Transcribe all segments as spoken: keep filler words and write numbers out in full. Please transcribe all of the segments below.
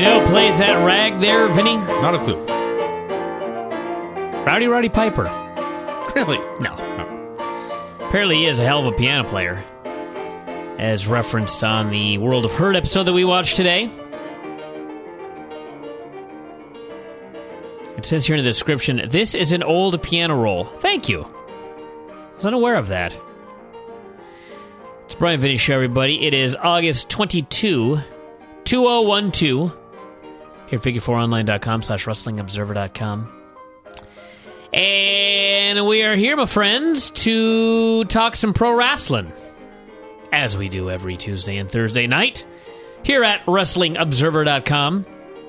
Who plays that rag there, Vinny? Not a clue. Rowdy Roddy Piper. Really? No. no. Apparently he is a hell of a piano player, as referenced on the World of Hurt episode that we watched today. It says here in the description, this is an old piano roll. Thank you. I was unaware of that. It's Brian Vinny Show, everybody. It is August twenty-second, two thousand twelve. Here at figure four online dot com slash wrestling observer dot com. And we are here, my friends, to talk some pro wrestling, as we do every Tuesday and Thursday night, here at wrestling observer dot com.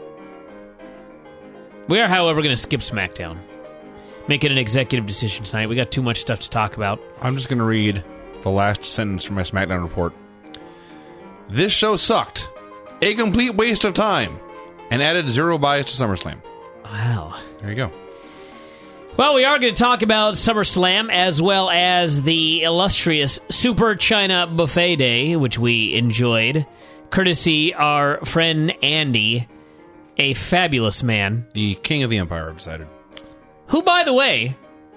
We are, however, going to skip SmackDown. Making an executive decision tonight. We got too much stuff to talk about. I'm just going to read the last sentence from my SmackDown report. This show sucked. A complete waste of time. And added zero bias to SummerSlam. Wow. There you go. Well, we are going to talk about SummerSlam as well as the illustrious Super China Buffet Day, which we enjoyed, courtesy our friend Andy, a fabulous man. The king of the empire, I've decided. Who, by the way,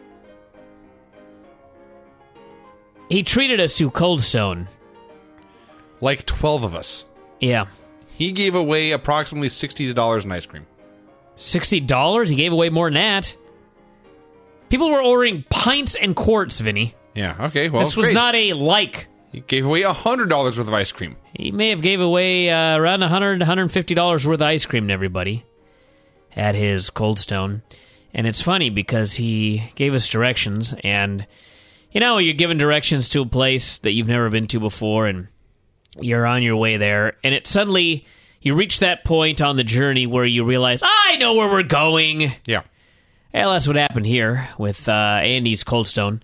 he treated us to Cold Stone. Like twelve of us. Yeah. He gave away approximately sixty dollars in ice cream. sixty dollars? He gave away more than that. People were ordering pints and quarts, Vinny. Yeah, okay, well, This was great. not a like. He gave away one hundred dollars worth of ice cream. He may have gave away uh, around one hundred dollars, one hundred fifty dollars worth of ice cream to everybody at his Cold Stone. And it's funny because he gave us directions, and you know, you're given directions to a place that you've never been to before, and you're on your way there, and it suddenly, you reach that point on the journey where you realize, I know where we're going. Yeah. Well, that's what happened here with uh, Andy's Cold Stone.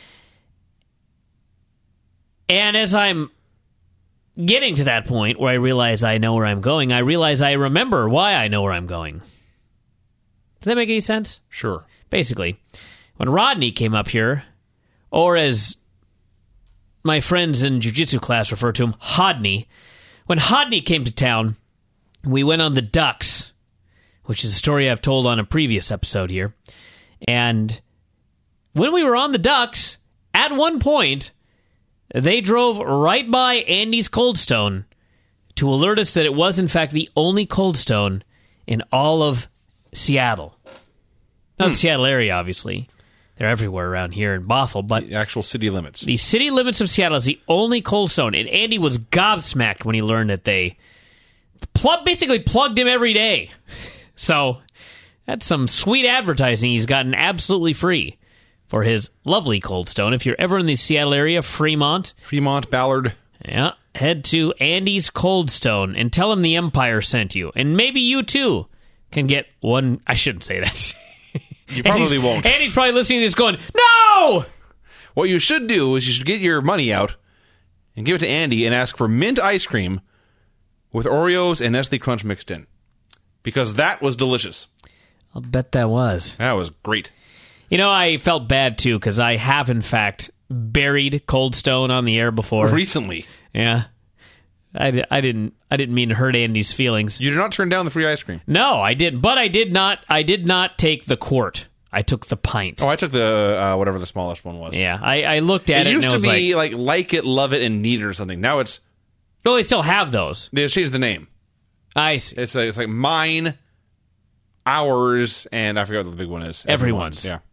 And as I'm getting to that point where I realize I know where I'm going, I realize I remember why I know where I'm going. Does that make any sense? Sure. Basically, when Rodney came up here, or as my friends in jiu-jitsu class refer to him, Hodney. When Hodney came to town, we went on the Ducks, which is a story I've told on a previous episode here. And when we were on the Ducks, at one point, they drove right by Andy's Cold Stone to alert us that it was, in fact, the only Cold Stone in all of Seattle. Not hmm. the Seattle area, obviously. They're everywhere around here in Bothell, but the actual city limits. The city limits of Seattle is the only Cold Stone, and Andy was gobsmacked when he learned that they pl- basically plugged him every day. So that's some sweet advertising he's gotten absolutely free for his lovely Cold Stone. If you're ever in the Seattle area, Fremont, Fremont, Ballard, yeah, head to Andy's Cold Stone and tell him the Empire sent you, and maybe you too can get one. I shouldn't say that. You probably Andy's, won't. Andy's probably listening to this going, no! What you should do is you should get your money out and give it to Andy and ask for mint ice cream with Oreos and Nestle Crunch mixed in. Because that was delicious. I'll bet that was. That was great. You know, I felt bad, too, because I have, in fact, buried Cold Stone on the air before. Recently. Yeah. I, I didn't I didn't mean to hurt Andy's feelings. You did not turn down the free ice cream. No, I didn't. But I did not I did not take the quart. I took the pint. Oh, I took the, uh, whatever the smallest one was. Yeah, I, I looked at it, it used and I was to be like, like, like it, love it, and need it or something. Now it's... Oh, they still have those. They changed the name. I see. It's, like, it's like mine, ours, and I forget what the big one is. Everyone's. Everyone's. Yeah.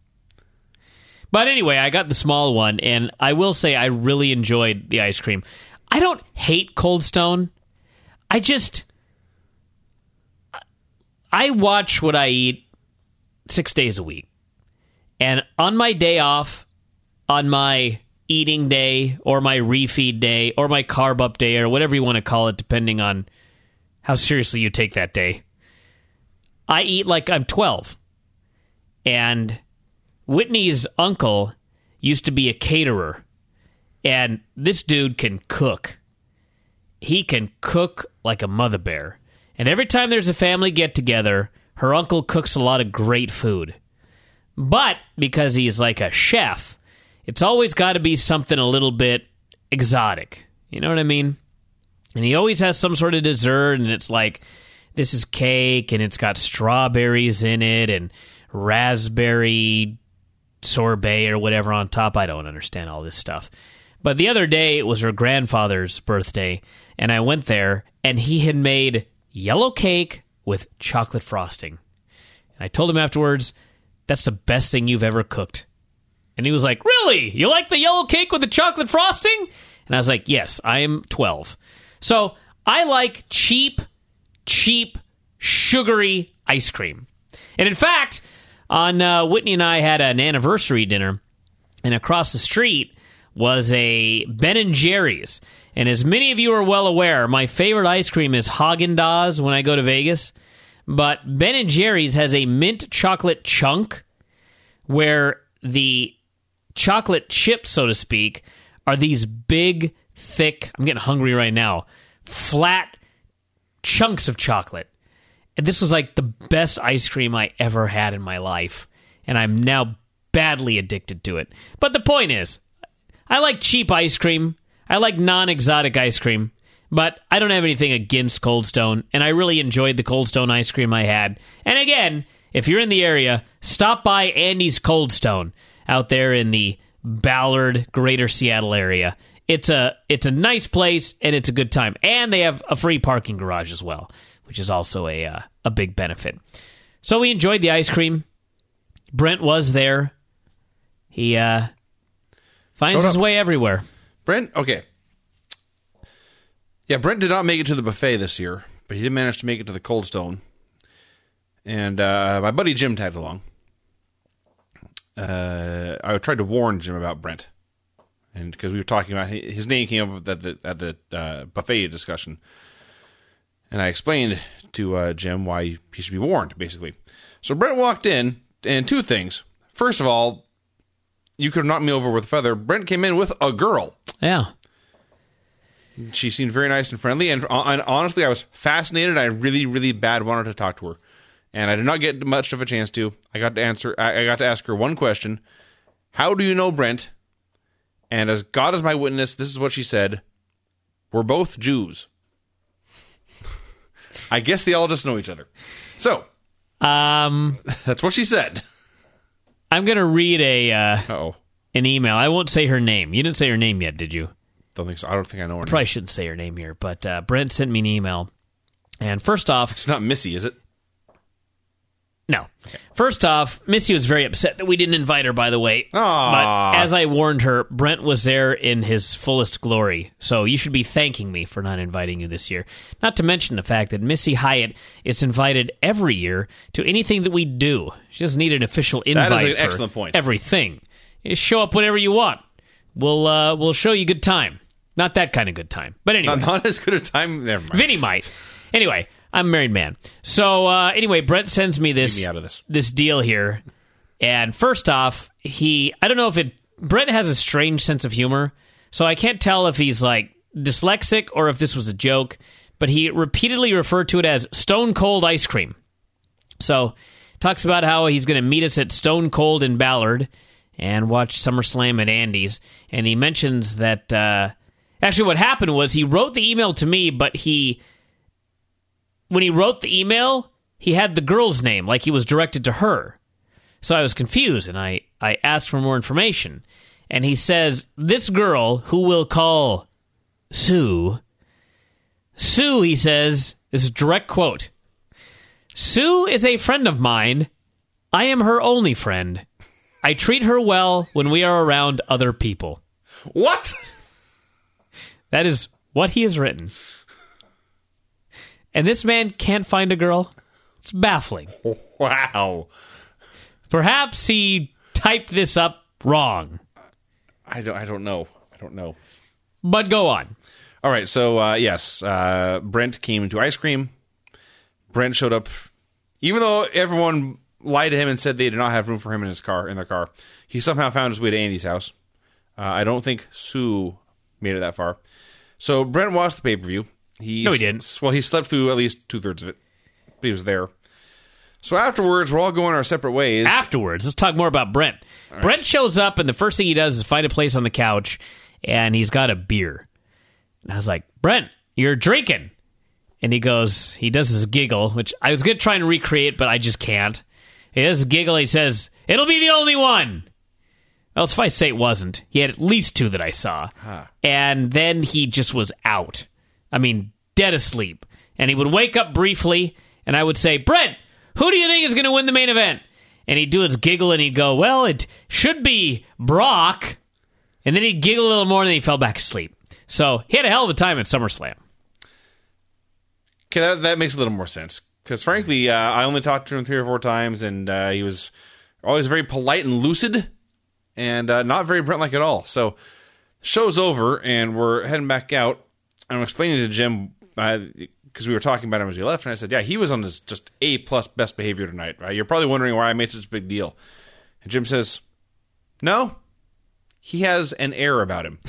But anyway, I got the small one, and I will say I really enjoyed the ice cream. I don't hate Cold Stone. I just... I watch what I eat six days a week. And on my day off, on my eating day, or my refeed day, or my carb up day, or whatever you want to call it, depending on how seriously you take that day, I eat like I'm twelve. And Whitney's uncle used to be a caterer. And this dude can cook. He can cook like a mother bear. And every time there's a family get-together, her uncle cooks a lot of great food. But because he's like a chef, it's always got to be something a little bit exotic. You know what I mean? And he always has some sort of dessert, and it's like this is cake, and it's got strawberries in it, and raspberry sorbet or whatever on top. I don't understand all this stuff. But the other day, it was her grandfather's birthday, and I went there, and he had made yellow cake with chocolate frosting. And I told him afterwards, that's the best thing you've ever cooked. And he was like, really? You like the yellow cake with the chocolate frosting? And I was like, yes, I am twelve. So I like cheap, cheap, sugary ice cream. And in fact, on uh, Whitney and I had an anniversary dinner, and across the street was a Ben and Jerry's. And as many of you are well aware, my favorite ice cream is Haagen-Dazs when I go to Vegas. But Ben and Jerry's has a mint chocolate chunk where the chocolate chips, so to speak, are these big, thick, I'm getting hungry right now, flat chunks of chocolate. And this was like the best ice cream I ever had in my life. And I'm now badly addicted to it. But the point is, I like cheap ice cream. I like non-exotic ice cream. But I don't have anything against Cold Stone. And I really enjoyed the Cold Stone ice cream I had. And again, if you're in the area, stop by Andy's Cold Stone out there in the Ballard, Greater Seattle area. It's a it's a nice place, and it's a good time. And they have a free parking garage as well, which is also a uh, a big benefit. So we enjoyed the ice cream. Brent was there. He uh, finds his way everywhere. Brent, okay. Yeah, Brent did not make it to the buffet this year, but he did manage to make it to the Cold Stone. And uh, my buddy Jim tagged along. Uh, I tried to warn Jim about Brent, and because we were talking about his name came up at the at the uh, buffet discussion, and I explained to uh, Jim why he should be warned. Basically, so Brent walked in, and two things. First of all, you could have knocked me over with a feather. Brent came in with a girl. Yeah. She seemed very nice and friendly, and, and honestly, I was fascinated. I really, really bad wanted to talk to her. And I did not get much of a chance to. I got to answer. I got to ask her one question: how do you know Brent? And as God is my witness, this is what she said: we're both Jews. I guess they all just know each other. So, um, that's what she said. I'm gonna read a uh, oh an email. I won't say her name. You didn't say her name yet, did you? Don't think so. I don't think I know her. Probably name. shouldn't say her name here, but uh, Brent sent me an email. And first off, it's not Missy, is it? No. Okay. First off, Missy was very upset that we didn't invite her, by the way. Aww. But as I warned her, Brent was there in his fullest glory. So you should be thanking me for not inviting you this year. Not to mention the fact that Missy Hyatt is invited every year to anything that we do. She doesn't need an official invite. That is an for excellent point. Everything. You show up whenever you want. We'll uh, we'll show you good time. Not that kind of good time. But anyway. Not, not as good a time. Never mind. Vinny might. Anyway. I'm a married man. So, uh, anyway, Brent sends me this, me out of this this deal here. And first off, he, I don't know if it, Brent has a strange sense of humor. So I can't tell if he's like dyslexic or if this was a joke. But he repeatedly referred to it as Stone Cold ice cream. So, talks about how he's going to meet us at Stone Cold in Ballard and watch SummerSlam at Andy's. And he mentions that, uh, actually what happened was he wrote the email to me, but he... When he wrote the email, he had the girl's name, like he was directed to her. So I was confused, and I, I asked for more information. And he says, this girl, who we'll call Sue, Sue, he says, this is a direct quote, Sue is a friend of mine. I am her only friend. I treat her well when we are around other people. What? That is what he has written. And this man can't find a girl? It's baffling. Wow. Perhaps he typed this up wrong. I don't, I don't know. I don't know. But go on. All right, so, uh, yes, uh, Brent came into ice cream. Brent showed up. Even though everyone lied to him and said they did not have room for him in his car, in their car, he somehow found his way to Andy's house. Uh, I don't think Sue made it that far. So Brent watched the pay-per-view. He no, he didn't. Well, he slept through at least two-thirds of it. But he was there. So afterwards, we're all going our separate ways. Afterwards, let's talk more about Brent. Right. Brent shows up, and the first thing he does is find a place on the couch, and he's got a beer. And I was like, Brent, you're drinking. and he goes, he does this giggle, which I was going to try and recreate, but I just can't. He does this giggle, he says, "It'll be the only one." Well, suffice to say it wasn't. He had at least two that I saw. Huh. And then he just was out. I mean, dead asleep. And he would wake up briefly, and I would say, "Brent, who do you think is going to win the main event?" And he'd do his giggle, and he'd go, "Well, it should be Brock." And then he'd giggle a little more, and then he fell back asleep. So he had a hell of a time at SummerSlam. Okay, that, that makes a little more sense. Because frankly, uh, I only talked to him three or four times, and uh, he was always very polite and lucid, and uh, not very Brent-like at all. So show's over, and we're heading back out. I'm explaining to Jim, because uh, we were talking about him as he left, and I said, yeah, he was on his just A-plus best behavior tonight. Right? You're probably wondering why I made such a big deal. And Jim says, no, he has an air about him.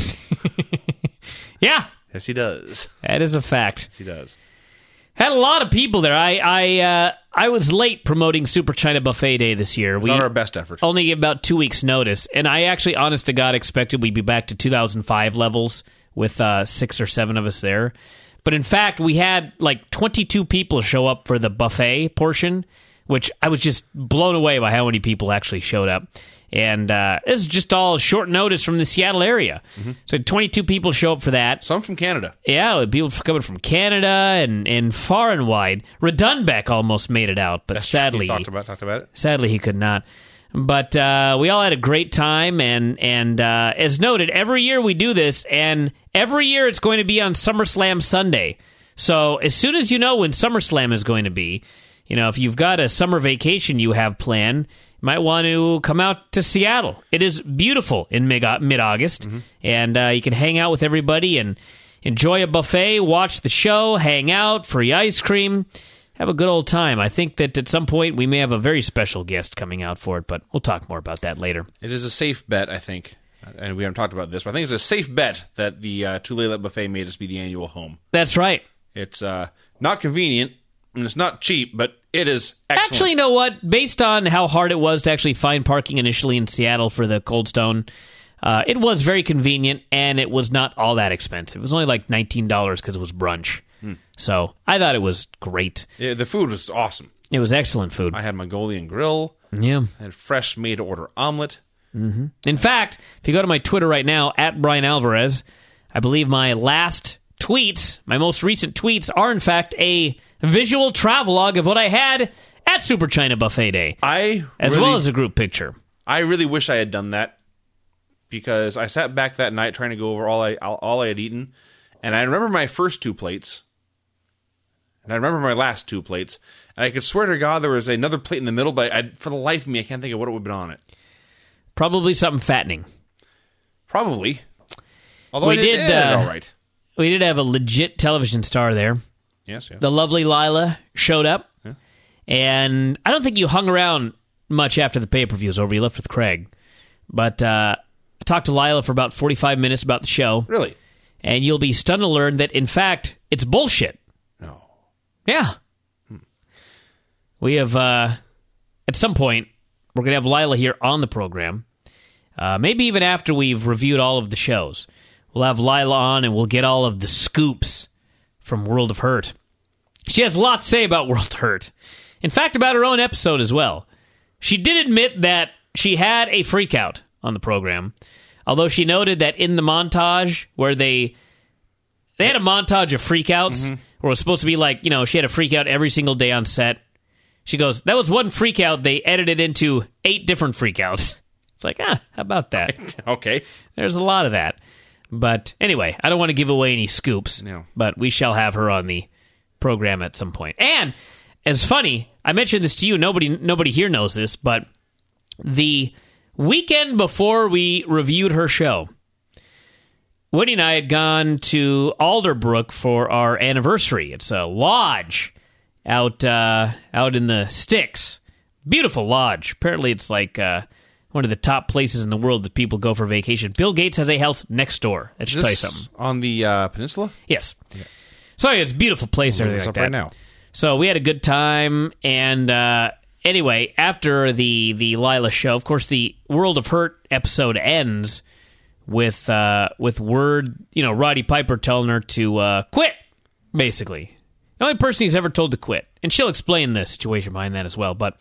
Yeah. Yes, he does. That is a fact. Yes, he does. Had a lot of people there. I I uh, I was late promoting Super China Buffet Day this year. We not our best effort. Only gave about two weeks' notice, and I actually, honest to God, expected we'd be back to two thousand five levels with uh, six or seven of us there. But in fact, we had like twenty-two people show up for the buffet portion, which I was just blown away by how many people actually showed up. And uh, this is just all short notice from the Seattle area. Mm-hmm. So twenty-two people show up for that. Some from Canada. Yeah, people coming from Canada and, and far and wide. Redunbeck almost made it out, but That's sadly, talked about talked about it. Sadly, he could not. But uh, we all had a great time, and and uh, as noted, every year we do this, and every year it's going to be on SummerSlam Sunday. So as soon as you know when SummerSlam is going to be, you know, if you've got a summer vacation you have planned, might want to come out to Seattle. It is beautiful in mid-August, mm-hmm. and uh, you can hang out with everybody and enjoy a buffet, watch the show, hang out, free ice cream, have a good old time. I think that at some point we may have a very special guest coming out for it, but we'll talk more about that later. It is a safe bet, I think, and we haven't talked about this, but I think it's a safe bet that the uh, Tulalip Buffet made us be the annual home. That's right. It's uh, not convenient, and it's not cheap, but it is excellent. Actually, you know what? Based on how hard it was to actually find parking initially in Seattle for the Cold Stone, uh, it was very convenient, and it was not all that expensive. It was only like nineteen dollars because it was brunch. Hmm. So I thought it was great. Yeah, the food was awesome. It was excellent food. I had Mongolian grill. Yeah. I had fresh made-to-order omelet. Mm-hmm. In fact, if you go to my Twitter right now, at Brian Alvarez, I believe my last tweets, my most recent tweets, are in fact a visual travelogue of what I had at Super China Buffet Day. I as really, well as a group picture. I really wish I had done that, because I sat back that night trying to go over all I all I had eaten, and I remember my first two plates, and I remember my last two plates, and I could swear to God there was another plate in the middle, but I, for the life of me, I can't think of what it would have been on it. Probably something fattening. Probably. Although we I did, did uh, uh, all right. We did have a legit television star there. Yes, yes. The lovely Lila showed up, yeah. and I don't think you hung around much after the pay-per-view was over. You left with Craig. But uh, I talked to Lila for about forty-five minutes about the show. Really? And you'll be stunned to learn that, in fact, it's bullshit. No. Yeah. Hmm. We have, uh, at some point, we're going to have Lila here on the program. Uh, maybe even after we've reviewed all of the shows. We'll have Lila on, and we'll get all of the scoops from World of Hurt. She has a lot to say about World of Hurt. In fact, about her own episode as well. She did admit that she had a freakout on the program, although she noted that in the montage where they they had a montage of freakouts, mm-hmm. where it was supposed to be like, you know, she had a freakout every single day on set. She goes, that was one freakout they edited into eight different freakouts. It's like, ah, how about that? Okay. There's a lot of that. But anyway, I don't want to give away any scoops, no. but we shall have her on the program at some point. And, it's funny, I mentioned this to you, nobody nobody here knows this, but the weekend before we reviewed her show, Woody and I had gone to Alderbrook for our anniversary. It's a lodge out, uh, out in the sticks. Beautiful lodge. Apparently it's like... Uh, one of the top places in the world that people go for vacation. Bill Gates has a house next door. That should tell you something. On the uh, peninsula? Yes. Yeah. So it's a beautiful place. Everything like up that. Right now. So we had a good time, and uh, anyway, after the the Lila show, of course, the World of Hurt episode ends with uh, with word, you know, Roddy Piper telling her to uh, quit, basically. The only person he's ever told to quit. And she'll explain the situation behind that as well. But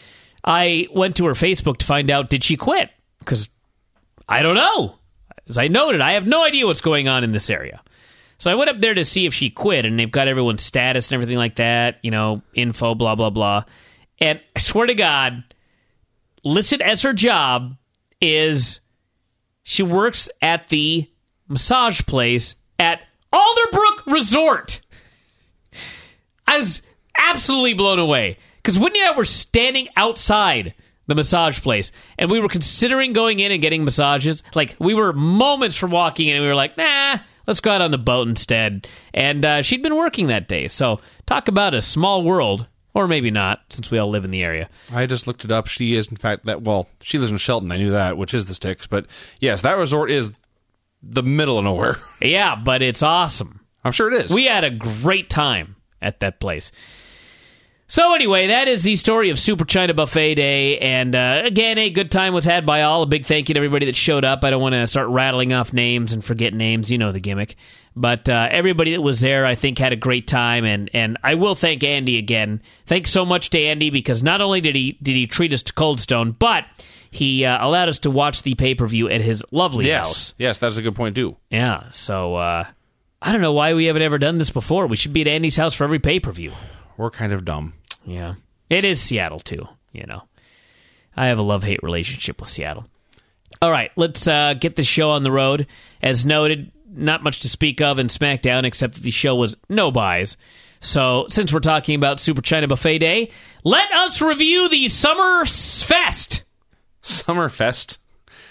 I went to her Facebook to find out, did she quit? Because I don't know. As I noted, I have no idea what's going on in this area. So I went up there to see if she quit, and they've got everyone's status and everything like that, you know, info, blah, blah, blah. And I swear to God, listed as her job is she works at the massage place at Alderbrook Resort. I was absolutely blown away. Because Whitney and I were standing outside the massage place, and we were considering going in and getting massages. Like, we were moments from walking in, and we were like, nah, let's go out on the boat instead. And uh, she'd been working that day. So talk about a small world. Or maybe not, since we all live in the area. I just looked it up. She is, in fact, that well, she lives in Shelton. I knew that, which is the sticks. But yes, that resort is the middle of nowhere. Yeah, but it's awesome. I'm sure it is. We had a great time at that place. So anyway, that is the story of Super China Buffet Day. And uh, again, a good time was had by all. A big thank you to everybody that showed up. I don't want to start rattling off names and forget names. You know the gimmick. But uh, everybody that was there, I think, had a great time. And, and I will thank Andy again. Thanks so much to Andy, because not only did he did he treat us to Cold Stone, but he uh, allowed us to watch the pay-per-view at his lovely yes. house. Yes, that's a good point, too. Yeah, so uh, I don't know why we haven't ever done this before. We should be at Andy's house for every pay-per-view. We're kind of dumb. Yeah. It is Seattle, too, you know. I have a love-hate relationship with Seattle. All right, let's uh, get the show on the road. As noted, not much to speak of in SmackDown, except that the show was no buys. So, since we're talking about Super China Buffet Day, let us review the Summer Fest. Summer Fest?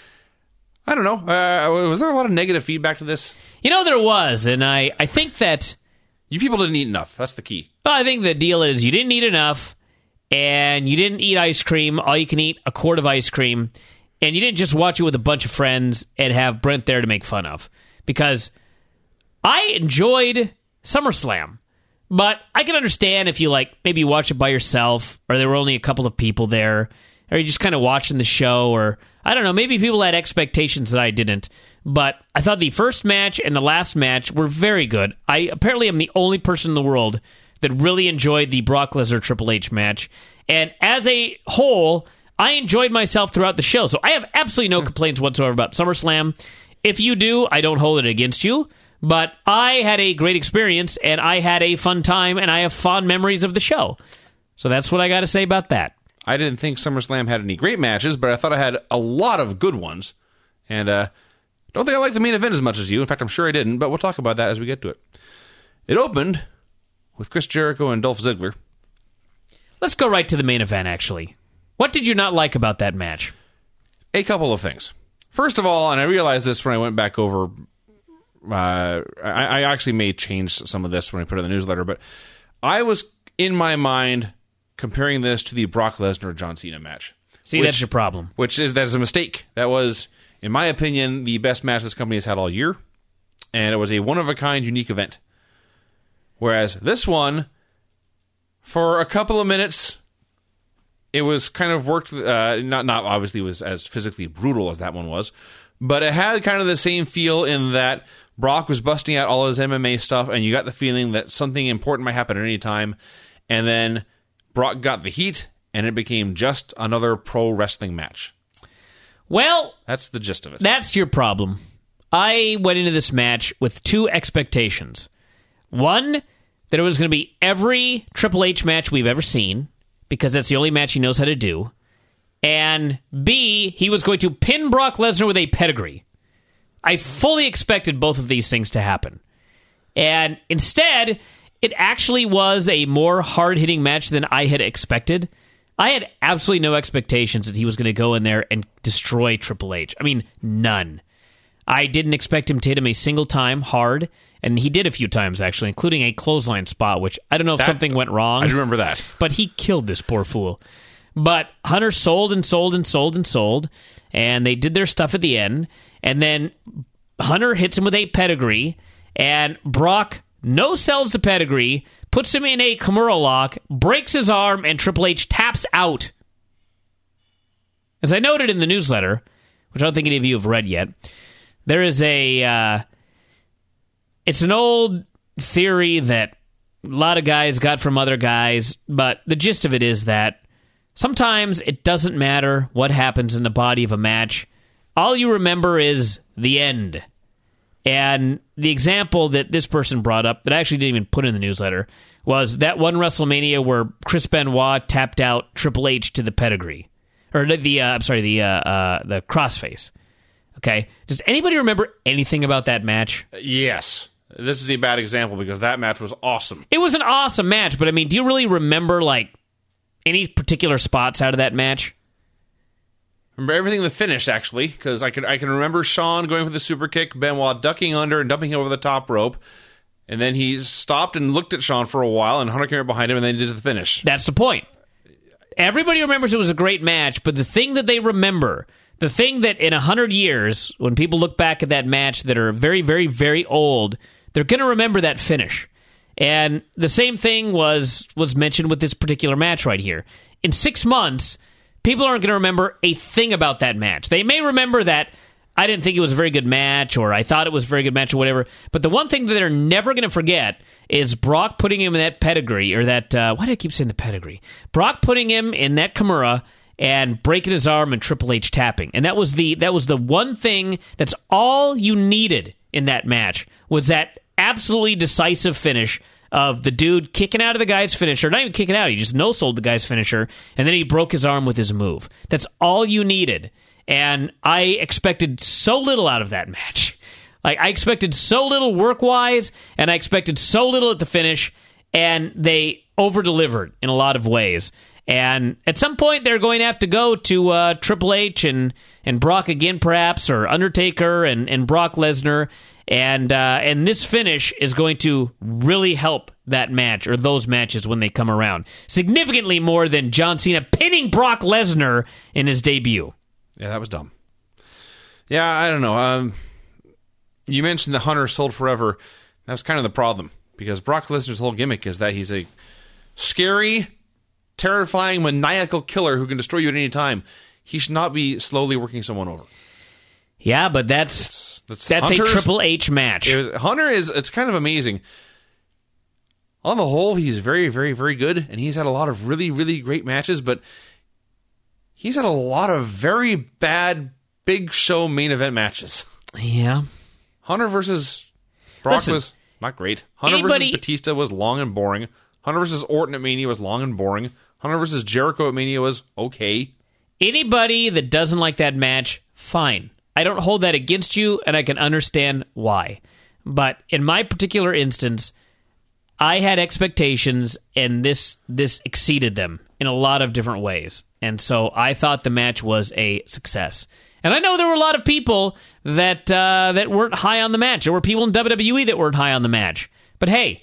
I don't know. Uh, was there a lot of negative feedback to this? You know, there was, and I, I think that... You people didn't eat enough. That's the key. Well, I think the deal is you didn't eat enough, and you didn't eat ice cream. All you can eat a quart of ice cream, and you didn't just watch it with a bunch of friends and have Brent there to make fun of. Because I enjoyed SummerSlam, but I can understand if you, like, maybe watch it by yourself, or there were only a couple of people there, or you're just kind of watching the show, or, I don't know, maybe people had expectations that I didn't. But I thought the first match and the last match were very good. I apparently am the only person in the world that really enjoyed the Brock Lesnar Triple H match. And as a whole, I enjoyed myself throughout the show. So I have absolutely no complaints whatsoever about SummerSlam. If you do, I don't hold it against you. But I had a great experience, and I had a fun time, and I have fond memories of the show. So that's what I got to say about that. I didn't think SummerSlam had any great matches, but I thought I had a lot of good ones. And, uh... don't think I like the main event as much as you. In fact, I'm sure I didn't, but we'll talk about that as we get to it. It opened with Chris Jericho and Dolph Ziggler. Let's go right to the main event, actually. What did you not like about that match? A couple of things. First of all, and I realized this when I went back over, uh, I, I actually may change some of this when I put it in the newsletter, but I was, in my mind, comparing this to the Brock Lesnar-John Cena match. See, which, that's your problem. Which is, that is a mistake. That was... in my opinion, the best match this company has had all year. And it was a one-of-a-kind, unique event. Whereas this one, for a couple of minutes, it was kind of worked... Uh, not, not obviously was as physically brutal as that one was. But it had kind of the same feel in that Brock was busting out all his M M A stuff, and you got the feeling that something important might happen at any time. And then Brock got the heat, and it became just another pro wrestling match. Well, that's the gist of it. That's your problem. I went into this match with two expectations. One, that it was going to be every Triple H match we've ever seen, because that's the only match he knows how to do. And B, he was going to pin Brock Lesnar with a pedigree. I fully expected both of these things to happen. And instead, it actually was a more hard-hitting match than I had expected. I had absolutely no expectations that he was going to go in there and destroy Triple H. I mean, none. I didn't expect him to hit him a single time hard, and he did a few times, actually, including a clothesline spot, which I don't know if that, something went wrong. I remember that. But he killed this poor fool. But Hunter sold and sold and sold and sold, and they did their stuff at the end, and then Hunter hits him with a pedigree, and Brock no-sells the pedigree, puts him in a Kimura lock, breaks his arm, and Triple H taps out. As I noted in the newsletter, which I don't think any of you have read yet, there is a... Uh, it's an old theory that a lot of guys got from other guys, but the gist of it is that sometimes it doesn't matter what happens in the body of a match. All you remember is the end. And the example that this person brought up, that I actually didn't even put in the newsletter, was that one WrestleMania where Chris Benoit tapped out Triple H to the pedigree. Or the, uh, I'm sorry, the, uh, uh, the crossface. Okay? Does anybody remember anything about that match? Yes. This is a bad example because that match was awesome. It was an awesome match, but I mean, do you really remember, like, any particular spots out of that match? Remember everything the finish, actually, because I can I can remember Shawn going for the super kick, Benoit ducking under and dumping him over the top rope, and then he stopped and looked at Shawn for a while, and Hunter came right behind him, and then he did the finish. That's the point. Everybody remembers it was a great match, but the thing that they remember, the thing that in a hundred years, when people look back at that match that are very, very, very old, they're going to remember that finish. And the same thing was was mentioned with this particular match right here. In six months, people aren't going to remember a thing about that match. They may remember that I didn't think it was a very good match, or I thought it was a very good match, or whatever. But the one thing that they're never going to forget is Brock putting him in that pedigree, or that, uh, why do I keep saying the pedigree? Brock putting him in that Kimura and breaking his arm and Triple H tapping. And that was the that was the one thing, that's all you needed in that match, was that absolutely decisive finish of the dude kicking out of the guy's finisher. Not even kicking out, he just no-sold the guy's finisher, and then he broke his arm with his move. That's all you needed. And I expected so little out of that match. Like, I expected so little work-wise, and I expected so little at the finish, and they over-delivered in a lot of ways. And at some point, they're going to have to go to uh, Triple H and, and Brock again, perhaps, or Undertaker and, and Brock Lesnar. And uh, and this finish is going to really help that match, or those matches when they come around. Significantly more than John Cena pinning Brock Lesnar in his debut. Yeah, that was dumb. Yeah, I don't know. Um, you mentioned the Hunter sold forever. That was kind of the problem, because Brock Lesnar's whole gimmick is that he's a scary, terrifying, maniacal killer who can destroy you at any time. He should not be slowly working someone over. Yeah, but that's that's, that's a Triple H match. It was, Hunter is, it's kind of amazing. On the whole, he's very, very, very good, and he's had a lot of really, really great matches, but he's had a lot of very bad, big show main event matches. Yeah. Hunter versus Brock Listen, was not great. Hunter anybody, versus Batista was long and boring. Hunter versus Orton at Mania was long and boring. Hunter versus Jericho at Mania was okay. Anybody that doesn't like that match, fine. I don't hold that against you, and I can understand why. But in my particular instance, I had expectations, and this this exceeded them in a lot of different ways. And so I thought the match was a success. And I know there were a lot of people that uh, that weren't high on the match. There were people in W W E that weren't high on the match. But hey,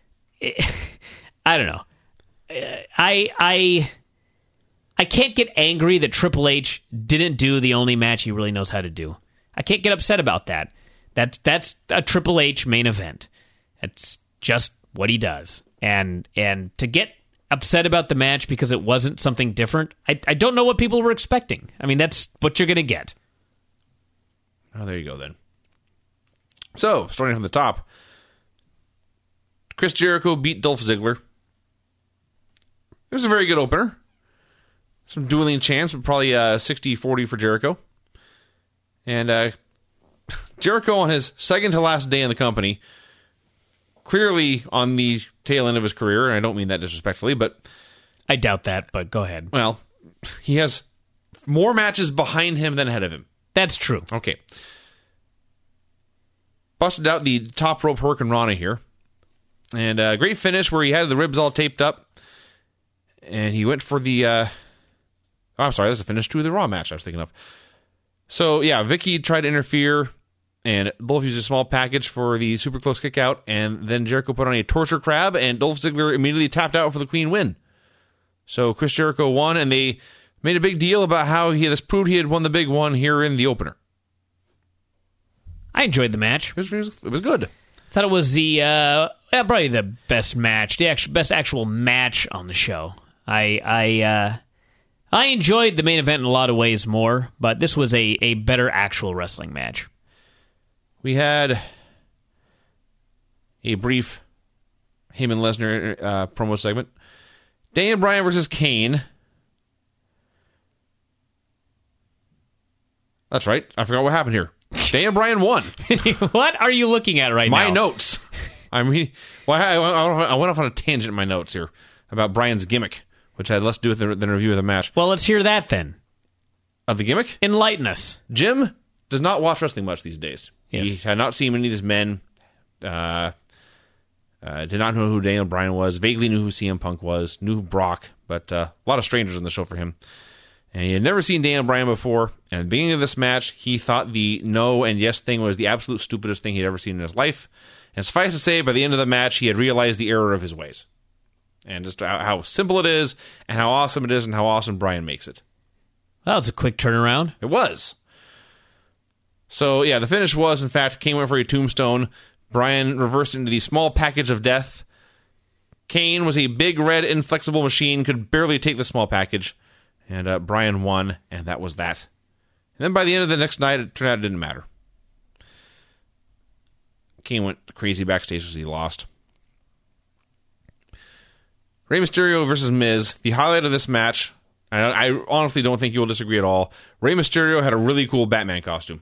I don't know. I I I can't get angry that Triple H didn't do the only match he really knows how to do. I can't get upset about that. That's that's a Triple H main event. That's just what he does. And and to get upset about the match because it wasn't something different, I, I don't know what people were expecting. I mean, that's what you're going to get. Oh, there you go then. So, starting from the top, Chris Jericho beat Dolph Ziggler. It was a very good opener. Some dueling chants, but probably uh, sixty forty for Jericho. And uh, Jericho, on his second to last day in the company, clearly on the tail end of his career, and I don't mean that disrespectfully, but... I doubt that, but go ahead. Well, he has more matches behind him than ahead of him. That's true. Okay. Busted out the top rope Hurricane Rana here. And a uh, great finish where he had the ribs all taped up. And he went for the... Uh, oh, I'm sorry, that's the finish to the Raw match I was thinking of. So, yeah, Vicky tried to interfere, and Dolph used a small package for the super close kick out, and then Jericho put on a torture crab, and Dolph Ziggler immediately tapped out for the clean win. So Chris Jericho won, and they made a big deal about how he this proved he had won the big one here in the opener. I enjoyed the match. It was, it was, it was good. Thought it was the uh, probably the best match, the actual, best actual match on the show. I I uh, I enjoyed the main event in a lot of ways more, but this was a, a better actual wrestling match. We had a brief Heyman Lesnar uh, promo segment. Daniel Bryan versus Kane. That's right. I forgot what happened here. Daniel Bryan won. What are you looking at right my now? My notes. I mean, well, I, I, I went off on a tangent in my notes here about Bryan's gimmick, which had less to do with the, than a review of the match. Well, let's hear that then. Of the gimmick? Enlighten us. Jim does not watch wrestling much these days. Yes. He had not seen many of these men. Uh, uh, did not know who Daniel Bryan was. Vaguely knew who C M Punk was. Knew Brock, but uh, a lot of strangers on the show for him. And he had never seen Daniel Bryan before. And at the beginning of this match, he thought the no and yes thing was the absolute stupidest thing he'd ever seen in his life. And suffice to say, by the end of the match, he had realized the error of his ways. And just how, how simple it is, and how awesome it is, and how awesome Bryan makes it. That was a quick turnaround. It was. So, yeah, the finish was, in fact, Kane went for a tombstone. Bryan reversed into the small package of death. Kane was a big, red, inflexible machine, could barely take the small package. And uh, Bryan won, and that was that. And then by the end of the next night, it turned out it didn't matter. Kane went crazy backstage as he lost. Rey Mysterio versus Miz. The highlight of this match, I, I honestly don't think you will disagree at all. Rey Mysterio had a really cool Batman costume.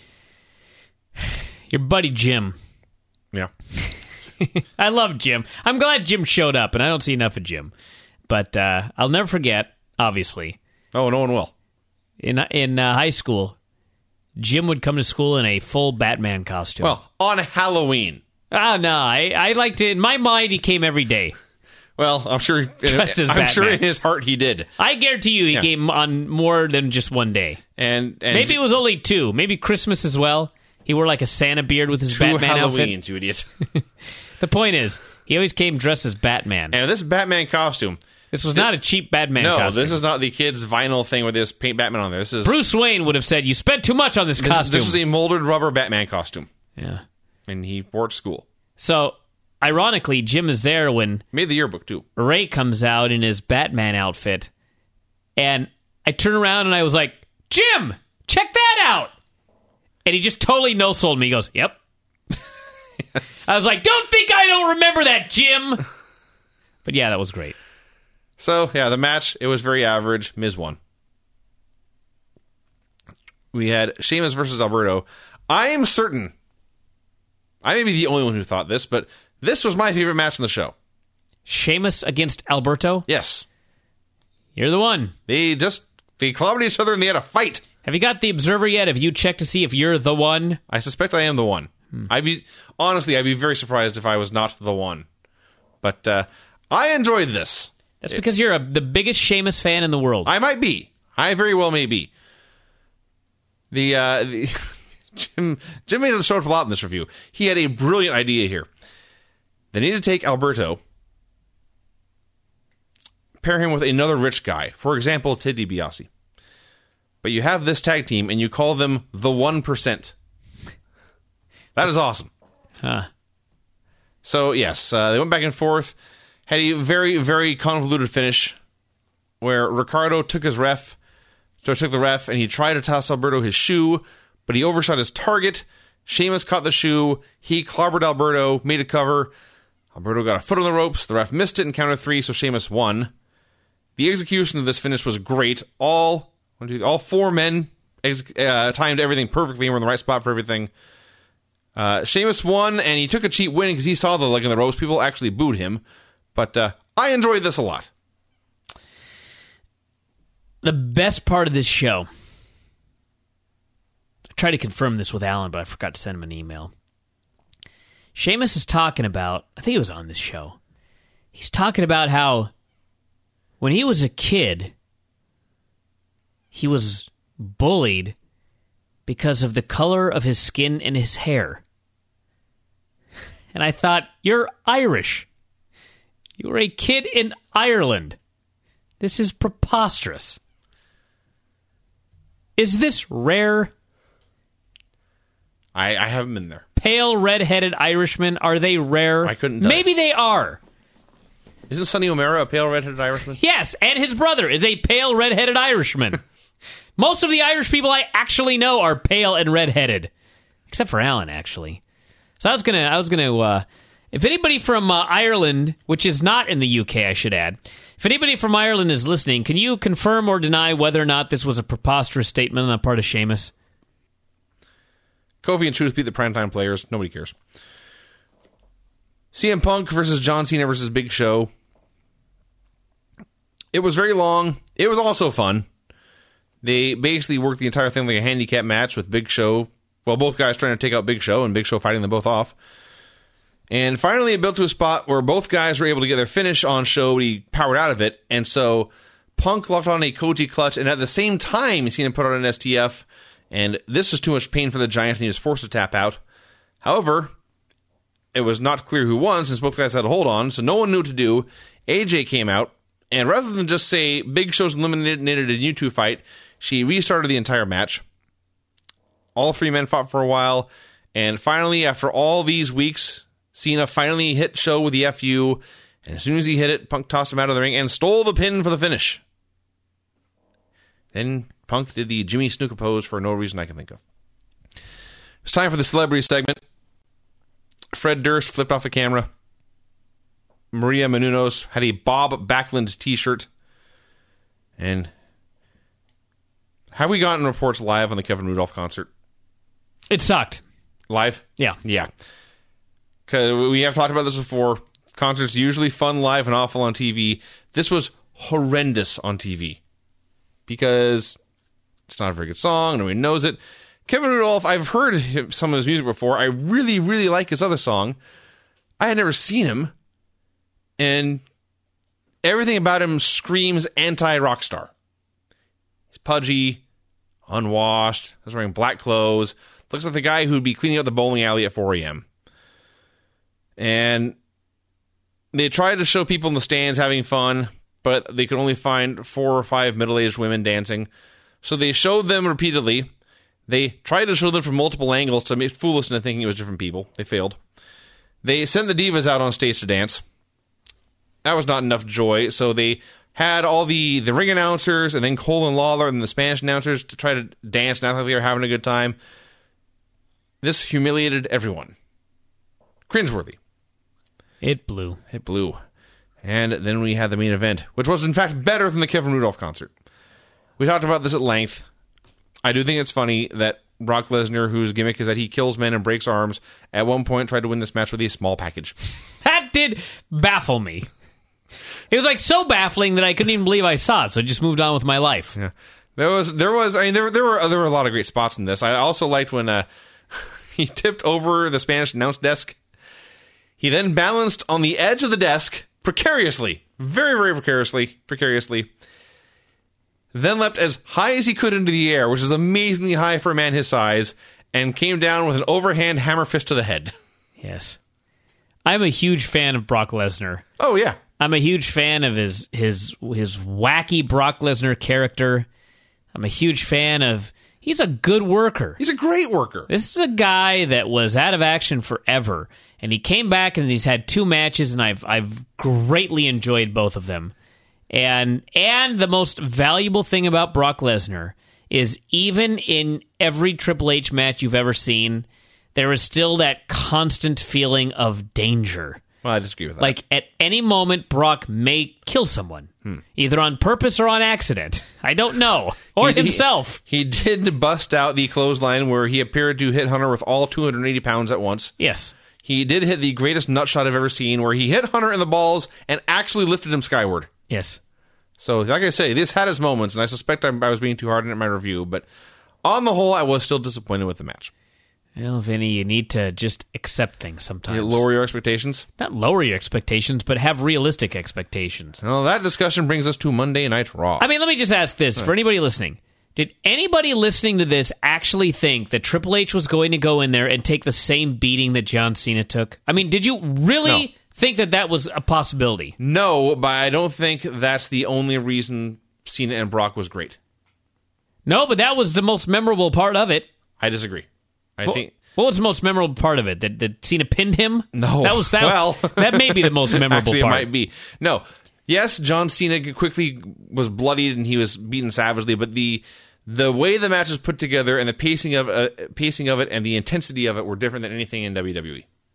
Your buddy Jim. Yeah. I love Jim. I'm glad Jim showed up, and I don't see enough of Jim. But uh, I'll never forget, obviously. Oh, no one will. In, in uh, high school, Jim would come to school in a full Batman costume. Well, on Halloween. Oh, no. I, I liked it. In my mind, he came every day. Well, I'm sure. Dressed as I'm Batman. sure in his heart he did. I guarantee you, he Yeah. came on more than just one day. And, and Maybe it was only two. Maybe Christmas as well. He wore like a Santa beard with his two Batman Halloweens, outfit. you idiot. The point is, he always came dressed as Batman. And this Batman costume. This was not a cheap Batman no, costume. this is not the kid's vinyl thing where they just paint Batman on there. This is Bruce Wayne would have said, you spent too much on this, this, costume. this is a molded rubber Batman costume, yeah. and he wore it to school. So, ironically, Jim is there when Made the yearbook too. Ray comes out in his Batman outfit, and I turn around and I was like, Jim, check that out! And he just totally no-sold me. He goes, yep. Yes. I was like, don't think I don't remember that, Jim! But yeah, that was great. So, yeah, the match, it was very average. Miz won. We had Sheamus versus Alberto. I am certain, I may be the only one who thought this, but this was my favorite match on the show. Sheamus against Alberto? Yes. You're the one. They just, they clobbered each other and they had a fight. Have you got the Observer yet? Have you checked to see if you're the one? I suspect I am the one. Hmm. I'd be, honestly, I'd be very surprised if I was not the one. But uh, I enjoyed this. That's because you're a, the biggest Sheamus fan in the world. I might be. I very well may be. The, uh, the Jim, Jim made it show up a lot in this review. He had a brilliant idea here. They need to take Alberto, pair him with another rich guy. For example, Ted DiBiase. But you have this tag team, and you call them the one percent. That is awesome. Huh. So, yes, uh, they went back and forth. Had a very, very convoluted finish where Ricardo took his ref, so took the ref, and he tried to toss Alberto his shoe, but he overshot his target. Sheamus caught the shoe. He clobbered Alberto, made a cover. Alberto got a foot on the ropes. The ref missed it in counter three, so Sheamus won. The execution of this finish was great. All one, two, all four men ex- uh, timed everything perfectly and were in the right spot for everything. Uh, Sheamus won, and he took a cheap win because he saw the leg in the ropes. People actually booed him. But uh, I enjoyed this a lot. The best part of this show, I tried to confirm this with Alan, but I forgot to send him an email. Sheamus is talking about, I think he was on this show, he's talking about how when he was a kid, he was bullied because of the color of his skin and his hair. And I thought, you're Irish. You were a kid in Ireland. This is preposterous. Is this rare? I, I haven't been there. Pale, red-headed Irishmen, are they rare? I couldn't tell. Maybe they are. Isn't Sonny O'Mara a pale, red-headed Irishman? Yes, and his brother is a pale, red-headed Irishman. Most of the Irish people I actually know are pale and red-headed. Except for Alan, actually. So I was gonna, I was gonna, uh, If anybody from uh, Ireland, which is not in the U K, I should add, if anybody from Ireland is listening, can you confirm or deny whether or not this was a preposterous statement on the part of Sheamus? Kofi and Truth beat the primetime players. Nobody cares. C M Punk versus John Cena versus Big Show. It was very long. It was also fun. They basically worked the entire thing like a handicap match with Big Show. Well, both guys trying to take out Big Show and Big Show fighting them both off. And finally it built to a spot where both guys were able to get their finish on Show, but he powered out of it. And so Punk locked on a Koji clutch, and at the same time, Cena put on an S T F. And this was too much pain for the Giant, and he was forced to tap out. However, it was not clear who won since both guys had a hold on, so no one knew what to do. A J came out, and rather than just say Big Show's eliminated in you two fight, she restarted the entire match. All three men fought for a while, and finally, after all these weeks, Cena finally hit Show with the F U, and as soon as he hit it, Punk tossed him out of the ring and stole the pin for the finish. Then Punk did the Jimmy Snuka pose for no reason I can think of. It's time for the celebrity segment. Fred Durst flipped off the camera. Maria Menounos had a Bob Backlund t-shirt. And have we gotten reports live on the Kevin Rudolph concert? It sucked. Live? Yeah. Yeah. Because we have talked about this before. Concerts usually fun live and awful on T V. This was horrendous on T V. Because it's not a very good song. Nobody knows it. Kevin Rudolph, I've heard some of his music before. I really, really like his other song. I had never seen him. And everything about him screams anti-rock star. He's pudgy, unwashed, he's wearing black clothes. Looks like the guy who'd be cleaning out the bowling alley at four a.m. And they tried to show people in the stands having fun, but they could only find four or five middle-aged women dancing. So they showed them repeatedly. They tried to show them from multiple angles to make fool us into thinking it was different people. They failed. They sent the divas out on stage to dance. That was not enough joy, so they had all the, the ring announcers and then Cole and Lawler and the Spanish announcers to try to dance and act like they were having a good time. This humiliated everyone. Cringeworthy. It blew. It blew. And then we had the main event, which was in fact better than the Kevin Rudolph concert. We talked about this at length. I do think it's funny that Brock Lesnar, whose gimmick is that he kills men and breaks arms, at one point tried to win this match with a small package. That did baffle me. It was like so baffling that I couldn't even believe I saw it, so I just moved on with my life. Yeah. There was, there was, I mean, there, there were, there were a lot of great spots in this. I also liked when uh, he tipped over the Spanish announce desk. He then balanced on the edge of the desk precariously, very, very precariously, precariously. Then leapt as high as he could into the air, which is amazingly high for a man his size, and came down with an overhand hammer fist to the head. Yes. I'm a huge fan of Brock Lesnar. Oh, yeah. I'm a huge fan of his his his wacky Brock Lesnar character. I'm a huge fan of... He's a good worker. He's a great worker. This is a guy that was out of action forever, and he came back and he's had two matches, and I've I've greatly enjoyed both of them. And and the most valuable thing about Brock Lesnar is even in every Triple H match you've ever seen, there is still that constant feeling of danger. Well, I disagree with that. Like, at any moment, Brock may kill someone. Hmm. Either on purpose or on accident. I don't know. Or he, himself. He, he did bust out the clothesline where he appeared to hit Hunter with all two hundred eighty pounds at once. Yes. He did hit the greatest nut shot I've ever seen, where he hit Hunter in the balls and actually lifted him skyward. Yes. So, like I say, this had its moments, and I suspect I, I was being too hard in my review, but on the whole, I was still disappointed with the match. Well, Vinny, you need to just accept things sometimes. You lower your expectations? Not lower your expectations, but have realistic expectations. Well, that discussion brings us to Monday Night Raw. I mean, let me just ask this, for anybody listening. Did anybody listening to this actually think that Triple H was going to go in there and take the same beating that John Cena took? I mean, did you really... No. think that that was a possibility? No, but I don't think that's the only reason Cena and Brock was great. No, but that was the most memorable part of it. I disagree. I well, think what was the most memorable part of it? That, that Cena pinned him? No. That was that. Well, was, that may be the most memorable actually, part. It might be. No. Yes, John Cena quickly was bloodied and he was beaten savagely, but the the way the match is put together and the pacing of uh, pacing of it and the intensity of it were different than anything in W W E.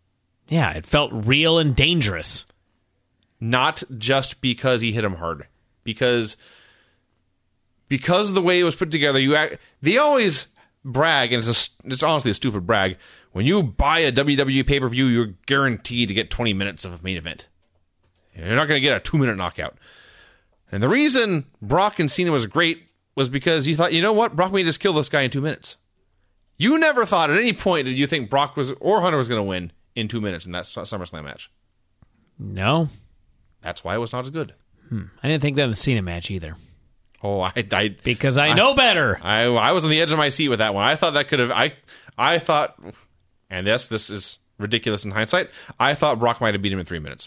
Yeah, it felt real and dangerous. Not just because he hit him hard. Because because of the way it was put together, you act, they always brag, and it's, a, it's honestly a stupid brag. When you buy a W W E pay-per-view, you're guaranteed to get twenty minutes of a main event. You're not going to get a two-minute knockout. And the reason Brock and Cena was great was because you thought, you know what? Brock may just kill this guy in two minutes. You never thought at any point did you think Brock was or Hunter was going to win in two minutes in that SummerSlam match. No. That's why it was not as good. Hmm. I didn't think that in the Cena match either. Oh, I, I because I, I know better. I, I was on the edge of my seat with that one. I thought that could have. I I thought, and yes, this is ridiculous in hindsight. I thought Brock might have beat him in three minutes.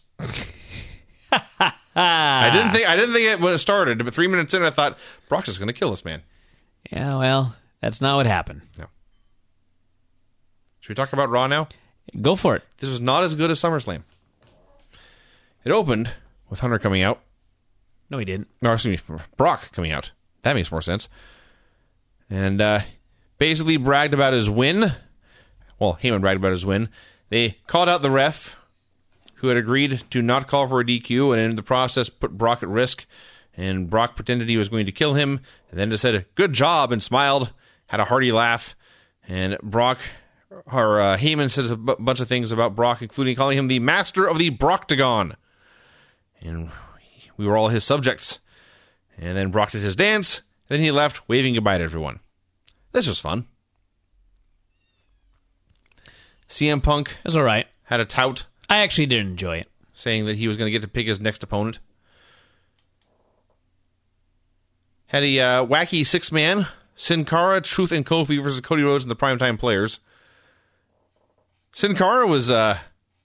I didn't think I didn't think it when it started, but three minutes in, I thought Brock's just going to kill this man. Yeah, well, that's not what happened. No. Should we talk about Raw now? Go for it. This was not as good as SummerSlam. It opened with Hunter coming out. No, he didn't. No, excuse me, Brock coming out. That makes more sense. And uh, basically bragged about his win. Well, Heyman bragged about his win. They called out the ref, who had agreed to not call for a D Q, and in the process put Brock at risk. And Brock pretended he was going to kill him, and then just said, "Good job," and smiled, had a hearty laugh. And Brock, or uh, Heyman says a b- bunch of things about Brock, including calling him the master of the Brocktagon. And we were all his subjects. And then Brock did his dance, then he left, waving goodbye to everyone. This was fun. C M Punk It was all right. had a tout I actually did enjoy it. saying that he was going to get to pick his next opponent. Had a uh, wacky six-man, Sin Cara, Truth, and Kofi versus Cody Rhodes and the Primetime Players. Sin Cara was uh,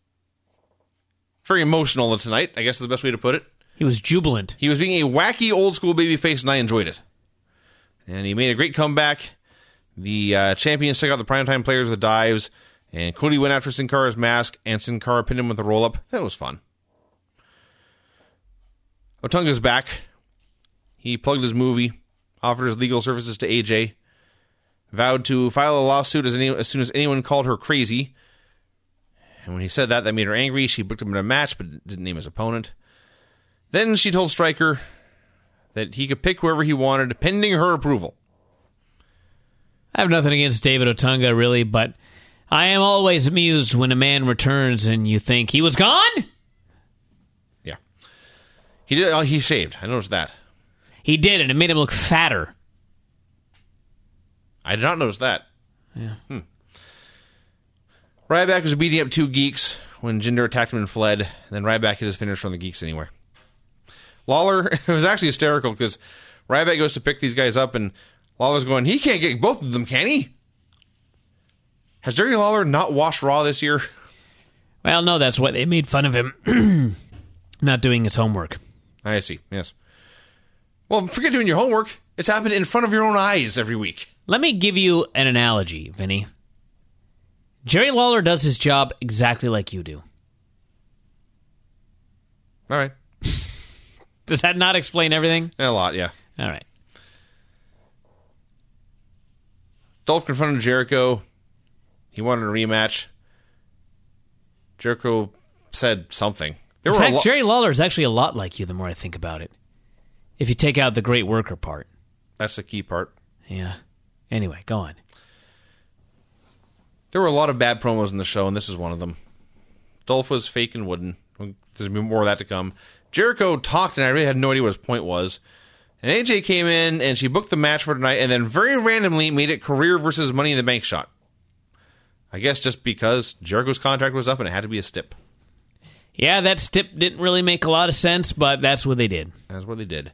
very emotional tonight, I guess is the best way to put it. He was jubilant. He was being a wacky old-school babyface, and I enjoyed it. And he made a great comeback. The uh, champions took out the Primetime Players with the dives, and Cody went after Sin Cara's mask, and Sin Cara pinned him with a roll-up. That was fun. Otunga's back. He plugged his movie, offered his legal services to A J, vowed to file a lawsuit as, any, as soon as anyone called her crazy. And when he said that, that made her angry. She booked him in a match, but didn't name his opponent. Then she told Stryker that he could pick whoever he wanted, pending her approval. I have nothing against David Otunga, really, but I am always amused when a man returns and you think he was gone? Yeah. He did. Oh, he shaved. I noticed that. He did, and it made him look fatter. I did not notice that. Yeah. Hmm. Ryback was beating up two geeks when Jinder attacked him and fled, and then Ryback hit his finisher on the geeks anyway. Lawler, it was actually hysterical because Ryback goes to pick these guys up, and Lawler's going, he can't get both of them, can he? Has Jerry Lawler not watched Raw this year? Well, no, that's what they made fun of him not doing his homework. I see, yes. Well, forget doing your homework. It's happened in front of your own eyes every week. Let me give you an analogy, Vinny. Jerry Lawler does his job exactly like you do. All right. Does that not explain everything? A lot, yeah. All right. Dolph confronted Jericho. He wanted a rematch. Jericho said something. There In were fact, a lo- Jerry Lawler is actually a lot like you the more I think about it. If you take out the great worker part. That's the key part. Yeah. Anyway, go on. There were a lot of bad promos in the show, and this is one of them. Dolph was fake and wooden. There's more of that to come. Jericho talked, and I really had no idea what his point was. And A J came in, and she booked the match for tonight, and then very randomly made it career versus Money in the Bank shot. I guess just because Jericho's contract was up, and it had to be a stip. Yeah, that stip didn't really make a lot of sense, but that's what they did. That's what they did.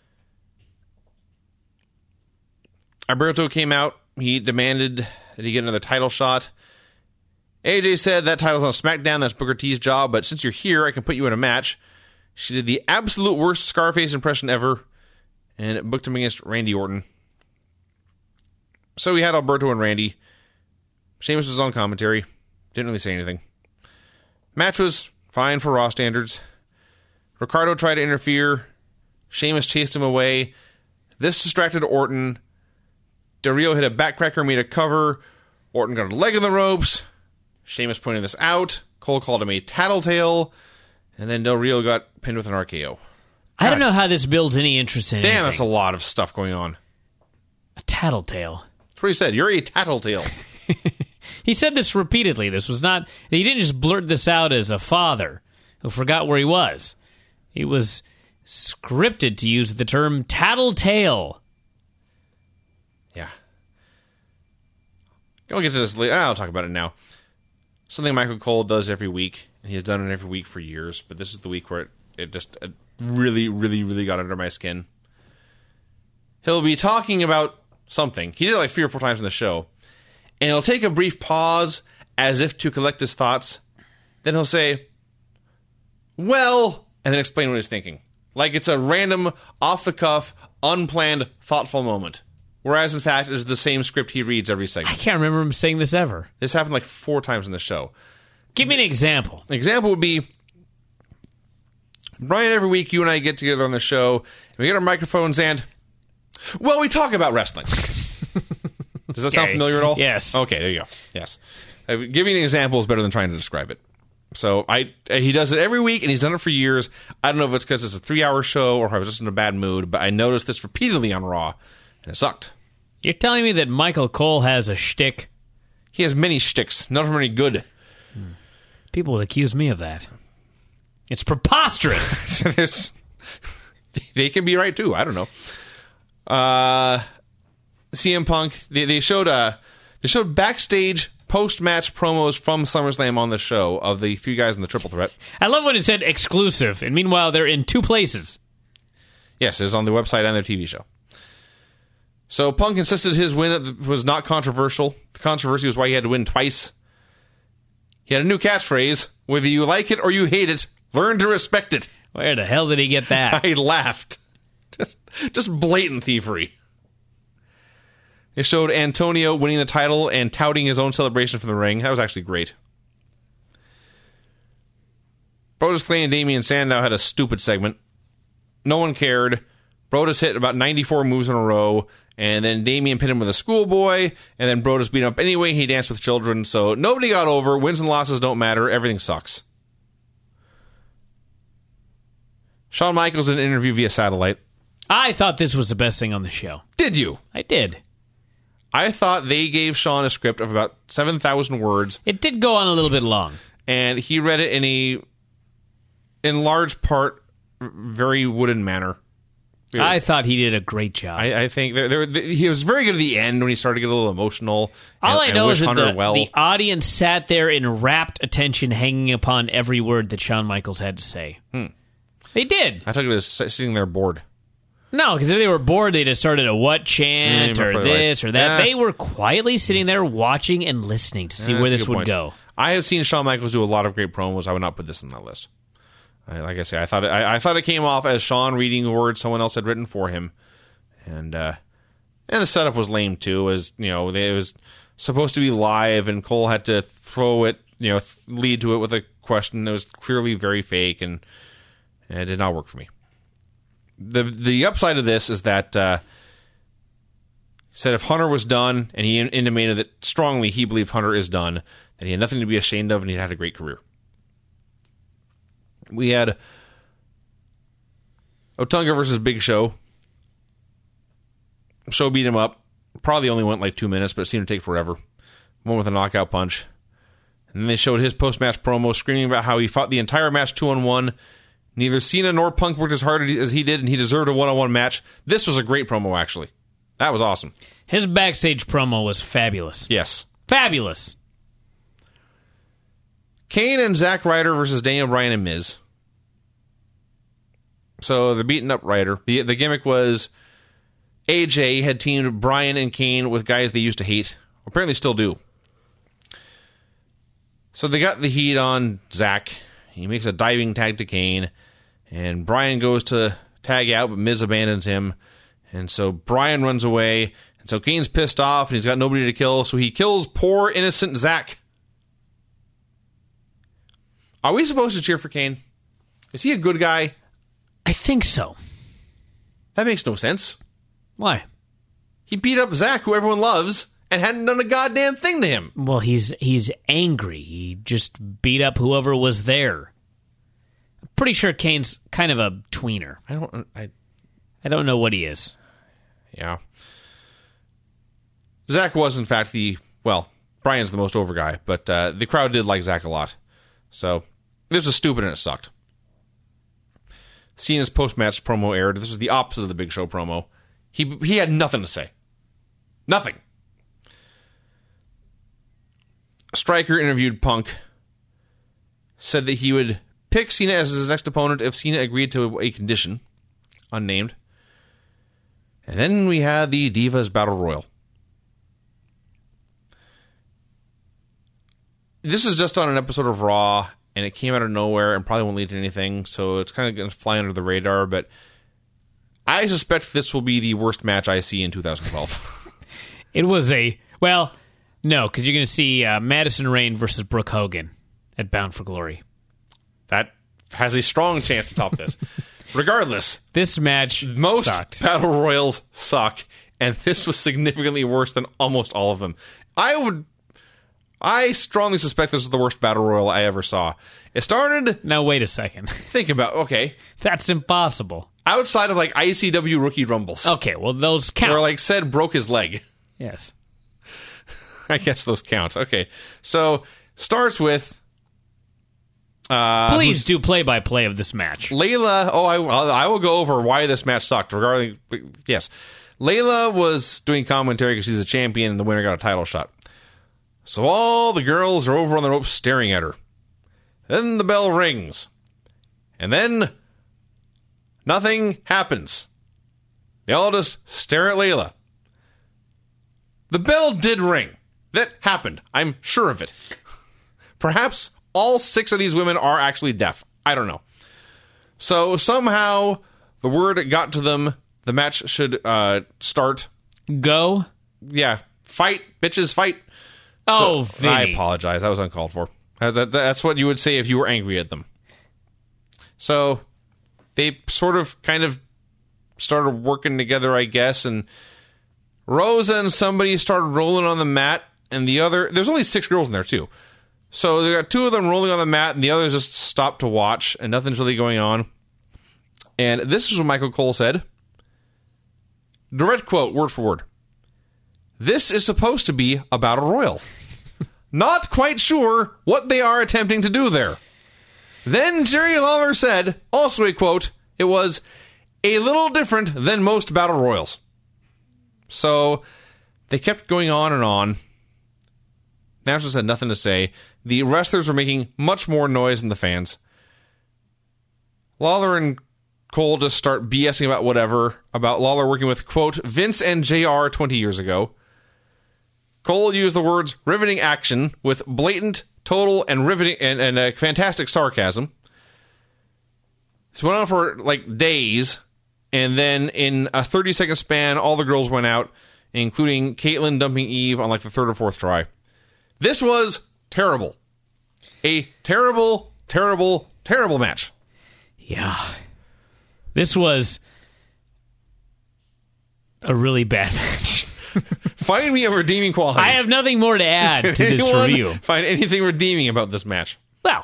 Alberto came out. He demanded that he get another title shot. A J said that title's on SmackDown. That's Booker T's job. But since you're here, I can put you in a match. She did the absolute worst Scarface impression ever and booked him against Randy Orton. So we had Alberto and Randy. Sheamus was on commentary. Didn't really say anything. Match was fine for Raw standards. Ricardo tried to interfere. Sheamus chased him away. This distracted Orton. Del Rio hit a backcracker, made a cover. Orton got a leg in the ropes. Sheamus pointed this out. Cole called him a tattletale, and then Del Rio got pinned with an R K O. I don't know how this builds any interest in Damn, anything. that's a lot of stuff going on. A tattletale. That's what he said. You're a tattletale. He said this repeatedly. This was not... He didn't just blurt this out as a father who forgot where he was. He was scripted to use the term tattletale. Yeah. I'll get to this later. I'll talk about it now. Something Michael Cole does every week, and he has done it every week for years, but this is the week where it, it just it really, really, really got under my skin. He'll be talking about something. He did it like three or four times in the show. And he'll take a brief pause as if to collect his thoughts. Then he'll say, well, and then explain what he's thinking. Like it's a random, off-the-cuff, unplanned, thoughtful moment. Whereas, in fact, it is the same script he reads every I segment. can't remember him saying this ever. This happened like four times in the show. Give me an example. An example would be, Brian, every week you and I get together on the show, and we get our microphones and, well, we talk about wrestling. Does that sound Okay. familiar at all? Yes. Okay, there you go. Yes. Uh, giving an example is better than trying to describe it. So I, uh, he does it every week, and he's done it for years. I don't know if it's because it's a three-hour show or if I was just in a bad mood, but I noticed this repeatedly on Raw, and it sucked. You're telling me that Michael Cole has a shtick? He has many shticks. None of them are any good. People would accuse me of that. It's preposterous. So there's, they can be right, too. I don't know. Uh... C M Punk, they, they showed uh, they showed backstage post-match promos from SummerSlam on the show of the three guys in the triple threat. I love when it said exclusive, and meanwhile they're in two places. Yes, it was on the website and their T V show. So Punk insisted his win was not controversial. The controversy was why he had to win twice. He had a new catchphrase, whether you like it or you hate it, learn to respect it. Where the hell did he get that? I laughed. Just, just blatant thievery. It showed Antonio winning the title and touting his own celebration from the ring. That was actually great. Brodus Clay and Damian Sandow had a stupid segment. No one cared. Brodus hit about ninety-four moves in a row, and then Damian pinned him with a schoolboy, and then Brodus beat him up anyway. He danced with children, so nobody got over. Wins and losses don't matter. Everything sucks. Shawn Michaels in an interview via satellite. I thought this was the best thing on the show. Did you? I did. I thought they gave Shawn a script of about seven thousand words. It did go on a little bit long. And he read it in a, in large part, very wooden manner. I thought he did a great job. I, I think there, there, he was very good at the end when he started to get a little emotional. All and, I and know wish is that Hunter the, well. the audience sat there in rapt attention, hanging upon every word that Shawn Michaels had to say. Hmm. They did. I took it as sitting there bored. No, because if they were bored, they'd have started a what chant Mm, or probably this right. or that. Yeah. They were quietly sitting there watching and listening to see Yeah, where that's a this good would point. go. I have seen Shawn Michaels do a lot of great promos. I would not put this on that list. I, like I say, I thought it, I, I thought it came off as Shawn reading a word someone else had written for him, and uh, and the setup was lame too. As you know, it was supposed to be live, and Cole had to throw it, you know, th- lead to it with a question that was clearly very fake, and, and it did not work for me. The the upside of this is that uh, he said if Hunter was done, and he in- intimated that strongly he believed Hunter is done, that he had nothing to be ashamed of, and he had a great career. We had Otunga versus Big Show. Show beat him up. Probably only went like two minutes, but it seemed to take forever. One with a knockout punch. And then they showed his post-match promo screaming about how he fought the entire match two-on-one. Neither Cena nor Punk worked as hard as he did, and he deserved a one-on-one match. This was a great promo, actually. That was awesome. His backstage promo was fabulous. Yes. Fabulous. Kane and Zack Ryder versus Daniel Bryan and Miz. So they're beating up Ryder. The, the gimmick was A J had teamed Bryan and Kane with guys they used to hate. Apparently still do. So they got the heat on Zack. He makes a diving tag to Kane. And Bryan goes to tag out, but Miz abandons him. And so Bryan runs away. And so Kane's pissed off, and he's got nobody to kill. So he kills poor, innocent Zack. Are we supposed to cheer for Kane? Is he a good guy? I think so. That makes no sense. Why? He beat up Zack, who everyone loves, and hadn't done a goddamn thing to him. Well, he's he's angry. He just beat up whoever was there. I'm pretty sure Kane's kind of a tweener. I don't... I I don't know what he is. Yeah. Zach was, in fact, the... Well, Brian's the most over guy, but uh, the crowd did like Zach a lot. So, this was stupid and it sucked. Cena's post-match promo aired. This was the opposite of the Big Show promo. He he had nothing to say. Nothing. Stryker interviewed Punk. Said that he would pick Cena as his next opponent if Cena agreed to a condition. Unnamed. And then we had the Divas Battle Royal. This is just on an episode of Raw, and it came out of nowhere and probably won't lead to anything, so it's kind of going to fly under the radar, but I suspect this will be the worst match I see in two thousand twelve. It was a... Well, no, because you're going to see uh, Madison Rayne versus Brooke Hogan at Bound for Glory. That has a strong chance to top this. Regardless, this match most sucked. Battle Royals suck, and this was significantly worse than almost all of them. I would... I strongly suspect this is the worst Battle Royal I ever saw. It started... Now, wait a second. Think about... Okay. That's impossible. Outside of, like, I C W Rookie Rumbles. Okay, well, those count. Where, like, said broke his leg. Yes. I guess those count. Okay. So, starts with... Uh, Please do play-by-play of this match. Layla... Oh, I, I will go over why this match sucked. Regarding... Yes. Layla was doing commentary because she's a champion and the winner got a title shot. So all the girls are over on the ropes staring at her. Then the bell rings. And then nothing happens. They all just stare at Layla. The bell did ring. That happened. I'm sure of it. Perhaps all six of these women are actually deaf. I don't know. So somehow the word got to them. The match should uh, start. Go? Yeah. Fight. Bitches, fight. Oh, so, I apologize. That was uncalled for. That's what you would say if you were angry at them. So they sort of kind of started working together, I guess, and Rosa and somebody started rolling on the mat, and the other... There's only six girls in there, too. So they got two of them rolling on the mat, and the others just stopped to watch, and nothing's really going on. And this is what Michael Cole said. Direct quote, word for word. This is supposed to be a battle royal. Not quite sure what they are attempting to do there. Then Jerry Lawler said, also a quote, it was a little different than most battle royals. So they kept going on and on. National had nothing to say. The wrestlers were making much more noise than the fans. Lawler and Cole just start BSing about whatever, about Lawler working with, quote, Vince and J R twenty years ago. Cole used the words riveting action with blatant, total, and riveting and, and uh, fantastic sarcasm. This went on for like days, and then in a thirty second span, all the girls went out, including Caitlyn dumping Eve on like the third or fourth try. This was terrible. A terrible, terrible, terrible match. Yeah. This was a really bad match. Find me a redeeming quality. I have nothing more to add to this Anyone review. Find anything redeeming about this match. Well,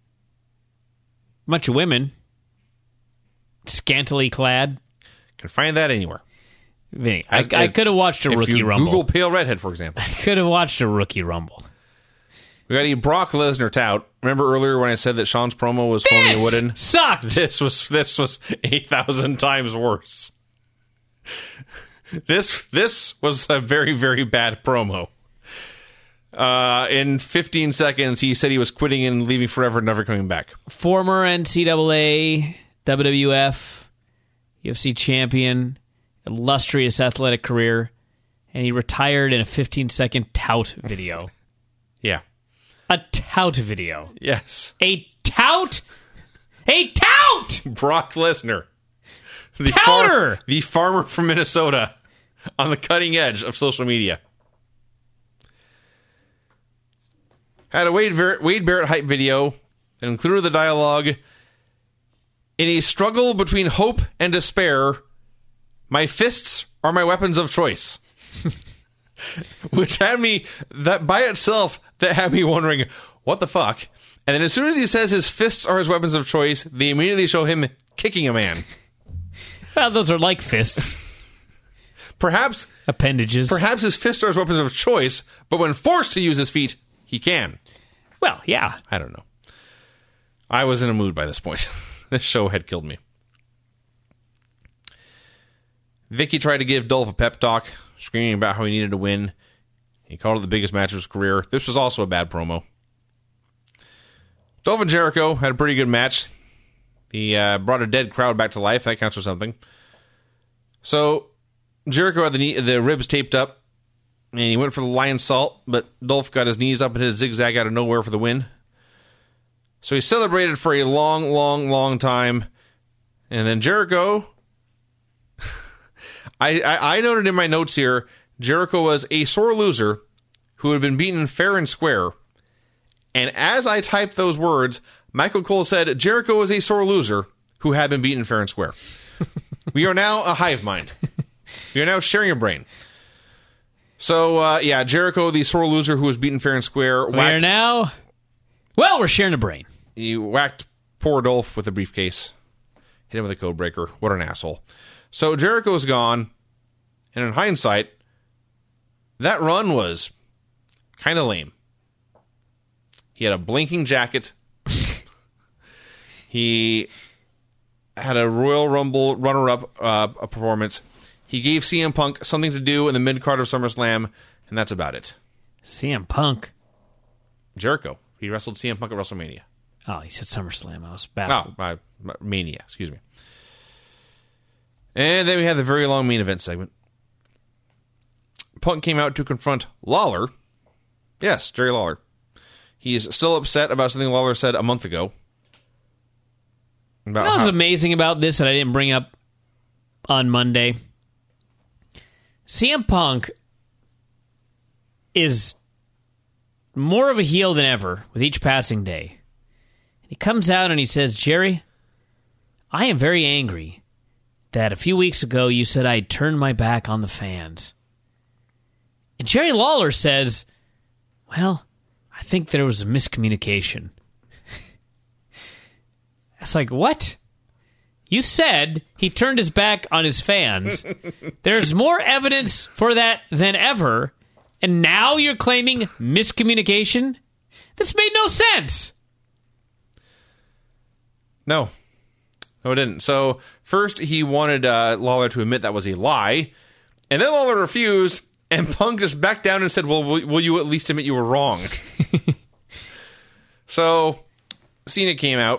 a bunch of women, scantily clad. Can find that anywhere. I, As, I as, could have watched a if Rookie you Rumble. Google Pale Redhead, for example. I could have watched a Rookie Rumble. We got a Brock Lesnar tout. Remember earlier when I said that Sean's promo was phony and wooden? Sucked. This was this was eight thousand times worse. This this was a very, very bad promo. Uh, in fifteen seconds, he said he was quitting and leaving forever and never coming back. Former N C double A, W W F, U F C champion, illustrious athletic career, and he retired in a fifteen second tout video. Yeah. A tout video. Yes. A tout? A tout! Brock Lesnar. The Touter! Far- the farmer from Minnesota on the cutting edge of social media. Had a Wade, Ver- Wade Barrett hype video that included the dialogue, in a struggle between hope and despair, my fists are my weapons of choice. Which had me, that by itself, that had me wondering, what the fuck? And then as soon as he says his fists are his weapons of choice, they immediately show him kicking a man. Well, those are like fists. Perhaps appendages. Perhaps his fists are his weapons of choice, but when forced to use his feet, he can. Well, yeah. I don't know. I was in a mood by this point. This show had killed me. Vicky tried to give Dolph a pep talk, screaming about how he needed to win. He called it the biggest match of his career. This was also a bad promo. Dolph and Jericho had a pretty good match. He uh, brought a dead crowd back to life. That counts for something. So, Jericho had the, knee, the ribs taped up, and he went for the lion salt, but Dolph got his knees up and hit a zigzag out of nowhere for the win. So he celebrated for a long, long, long time. And then Jericho... I, I, I noted in my notes here, Jericho was a sore loser who had been beaten fair and square. And as I typed those words, Michael Cole said, Jericho was a sore loser who had been beaten fair and square. We are now a hive mind. We are now sharing a brain. So, uh, yeah, Jericho, the sore loser who was beaten fair and square. We whacked, are now... Well, we're sharing a brain. He whacked poor Dolph with a briefcase. Hit him with a code breaker. What an asshole. So Jericho's gone, and in hindsight, that run was kind of lame. He had a blinking jacket. He had a Royal Rumble runner-up uh, a performance. He gave C M Punk something to do in the mid-card of SummerSlam, and that's about it. C M Punk? Jericho. He wrestled C M Punk at WrestleMania. Oh, he said SummerSlam. I was baffled. Oh, uh, Mania. Excuse me. And then we had the very long main event segment. Punk came out to confront Lawler. Yes, Jerry Lawler. He's still upset about something Lawler said a month ago. About you know what's how- amazing about this that I didn't bring up on Monday? C M Punk is more of a heel than ever with each passing day. He comes out and he says, Jerry, I am very angry that a few weeks ago you said I turned my back on the fans. And Jerry Lawler says, well, I think there was a miscommunication. It's like, what? You said he turned his back on his fans. There's more evidence for that than ever. And now you're claiming miscommunication? This made no sense. No. No, it didn't. So, first he wanted uh, Lawler to admit that was a lie. And then Lawler refused. And Punk just backed down and said, well, will, will you at least admit you were wrong? So, Cena came out.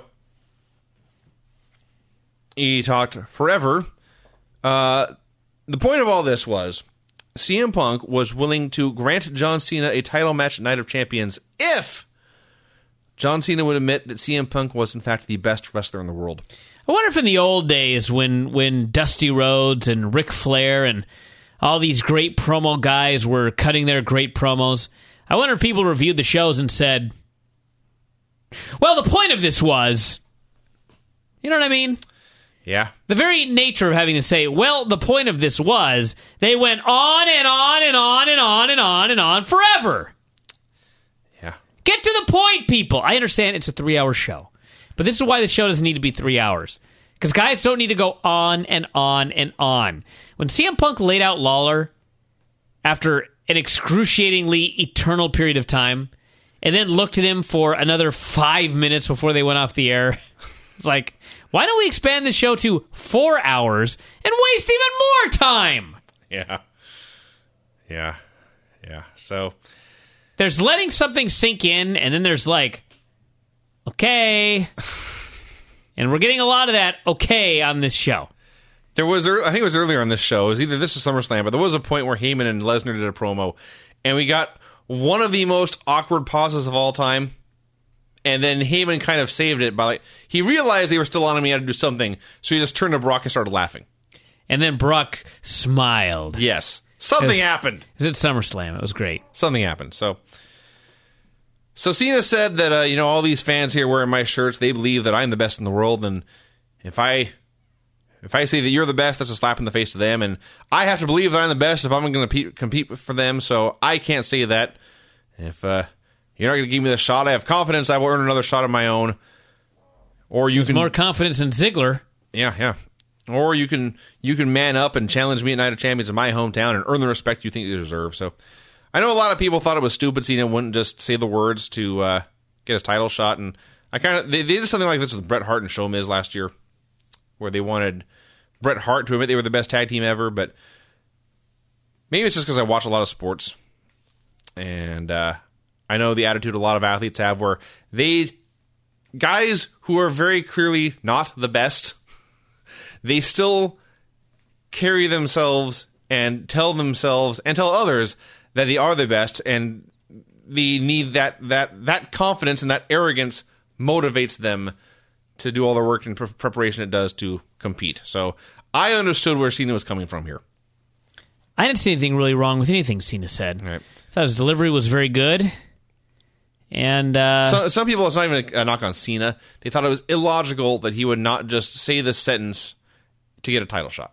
He talked forever. Uh, the point of all this was C M Punk was willing to grant John Cena a title match at Night of Champions if John Cena would admit that C M Punk was, in fact, the best wrestler in the world. I wonder if in the old days when, when Dusty Rhodes and Ric Flair and all these great promo guys were cutting their great promos, I wonder if people reviewed the shows and said, well, the point of this was... You know what I mean? Yeah. The very nature of having to say, well, the point of this was, they went on and on and on and on and on and on forever. Yeah. Get to the point, people. I understand it's a three-hour show. But this is why the show doesn't need to be three hours. Because guys don't need to go on and on and on. When C M Punk laid out Lawler after an excruciatingly eternal period of time, and then looked at him for another five minutes before they went off the air, it's like, why don't we expand the show to four hours and waste even more time? Yeah. Yeah. Yeah. So there's letting something sink in, and then there's like, okay. And we're getting a lot of that okay on this show. There was, I think it was earlier on this show, it was either this or SummerSlam, but there was a point where Heyman and Lesnar did a promo, and we got one of the most awkward pauses of all time. And then Heyman kind of saved it by, like, he realized they were still on him, he had to do something, so he just turned to Brock and started laughing. And then Brock smiled. Yes. Something happened. It's at SummerSlam. It was great. Something happened. So, so Cena said that, uh, you know, all these fans here wearing my shirts, they believe that I'm the best in the world, and if I If I say that you're the best, that's a slap in the face to them, and I have to believe that I'm the best if I'm going to compete, compete for them, so I can't say that. If uh, you're not going to give me the shot, I have confidence I will earn another shot of my own. Or you There's can more confidence in Ziggler. Yeah, yeah. Or you can you can man up and challenge me at Night of Champions in my hometown and earn the respect you think you deserve. So I know a lot of people thought it was stupid Cena wouldn't just say the words to uh, get his title shot, and I kind of they, they did something like this with Bret Hart and Show Miz last year, where they wanted Bret Hart to admit they were the best tag team ever, but maybe it's just because I watch a lot of sports, and uh, I know the attitude a lot of athletes have where they, guys who are very clearly not the best, they still carry themselves and tell themselves and tell others that they are the best, and they need that that that confidence and that arrogance motivates them to do all the work and pre- preparation it does to compete. So I understood where Cena was coming from here. I didn't see anything really wrong with anything Cena said. Right. I thought his delivery was very good. And uh, so, some people, it's not even a knock on Cena. They thought it was illogical that he would not just say this sentence to get a title shot.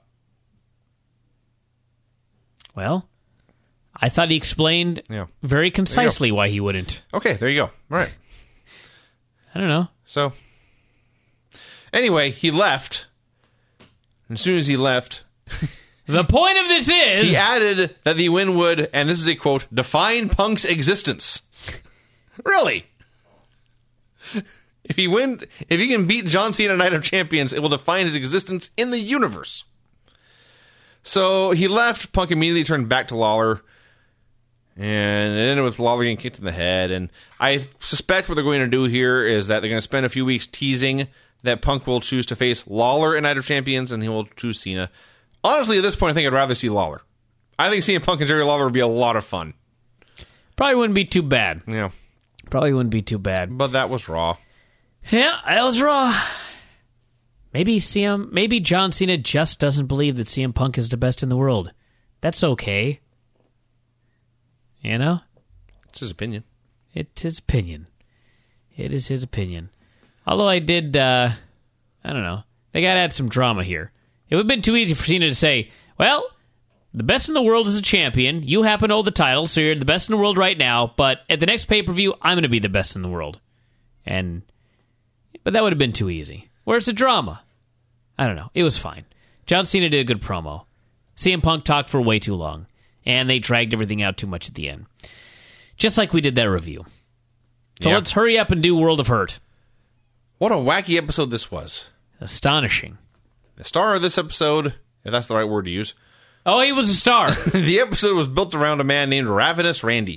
Well, I thought he explained yeah. very concisely why he wouldn't. Okay, there you go. All right. I don't know. So, anyway, he left. And as soon as he left, the point of this is he added that the win would, and this is a quote, define Punk's existence. Really? If he win, if he can beat John Cena Night of Champions, it will define his existence in the universe. So he left. Punk immediately turned back to Lawler, and it ended with Lawler getting kicked in the head. And I suspect what they're going to do here is that they're going to spend a few weeks teasing that Punk will choose to face Lawler in Night of Champions, and he will choose Cena. Honestly, at this point, I think I'd rather see Lawler. I think seeing Punk and Jerry Lawler would be a lot of fun. Probably wouldn't be too bad. Yeah. Probably wouldn't be too bad. But that was Raw. Yeah, that was Raw. Maybe C M, maybe John Cena just doesn't believe that C M Punk is the best in the world. That's okay. You know? It's his opinion. It's his opinion. It is his opinion. Although I did, uh, I don't know. They got to add some drama here. It would have been too easy for Cena to say, well, the best in the world is a champion. You happen to hold the title, so you're the best in the world right now. But at the next pay-per-view, I'm going to be the best in the world. And, but that would have been too easy. Where's the drama? I don't know. It was fine. John Cena did a good promo. C M Punk talked for way too long. And they dragged everything out too much at the end. Just like we did that review. So yeah. let's hurry up and do World of Hurt. What a wacky episode this was. Astonishing. The star of this episode, if that's the right word to use. Oh, he was a star. The episode was built around a man named Ravenous Randy.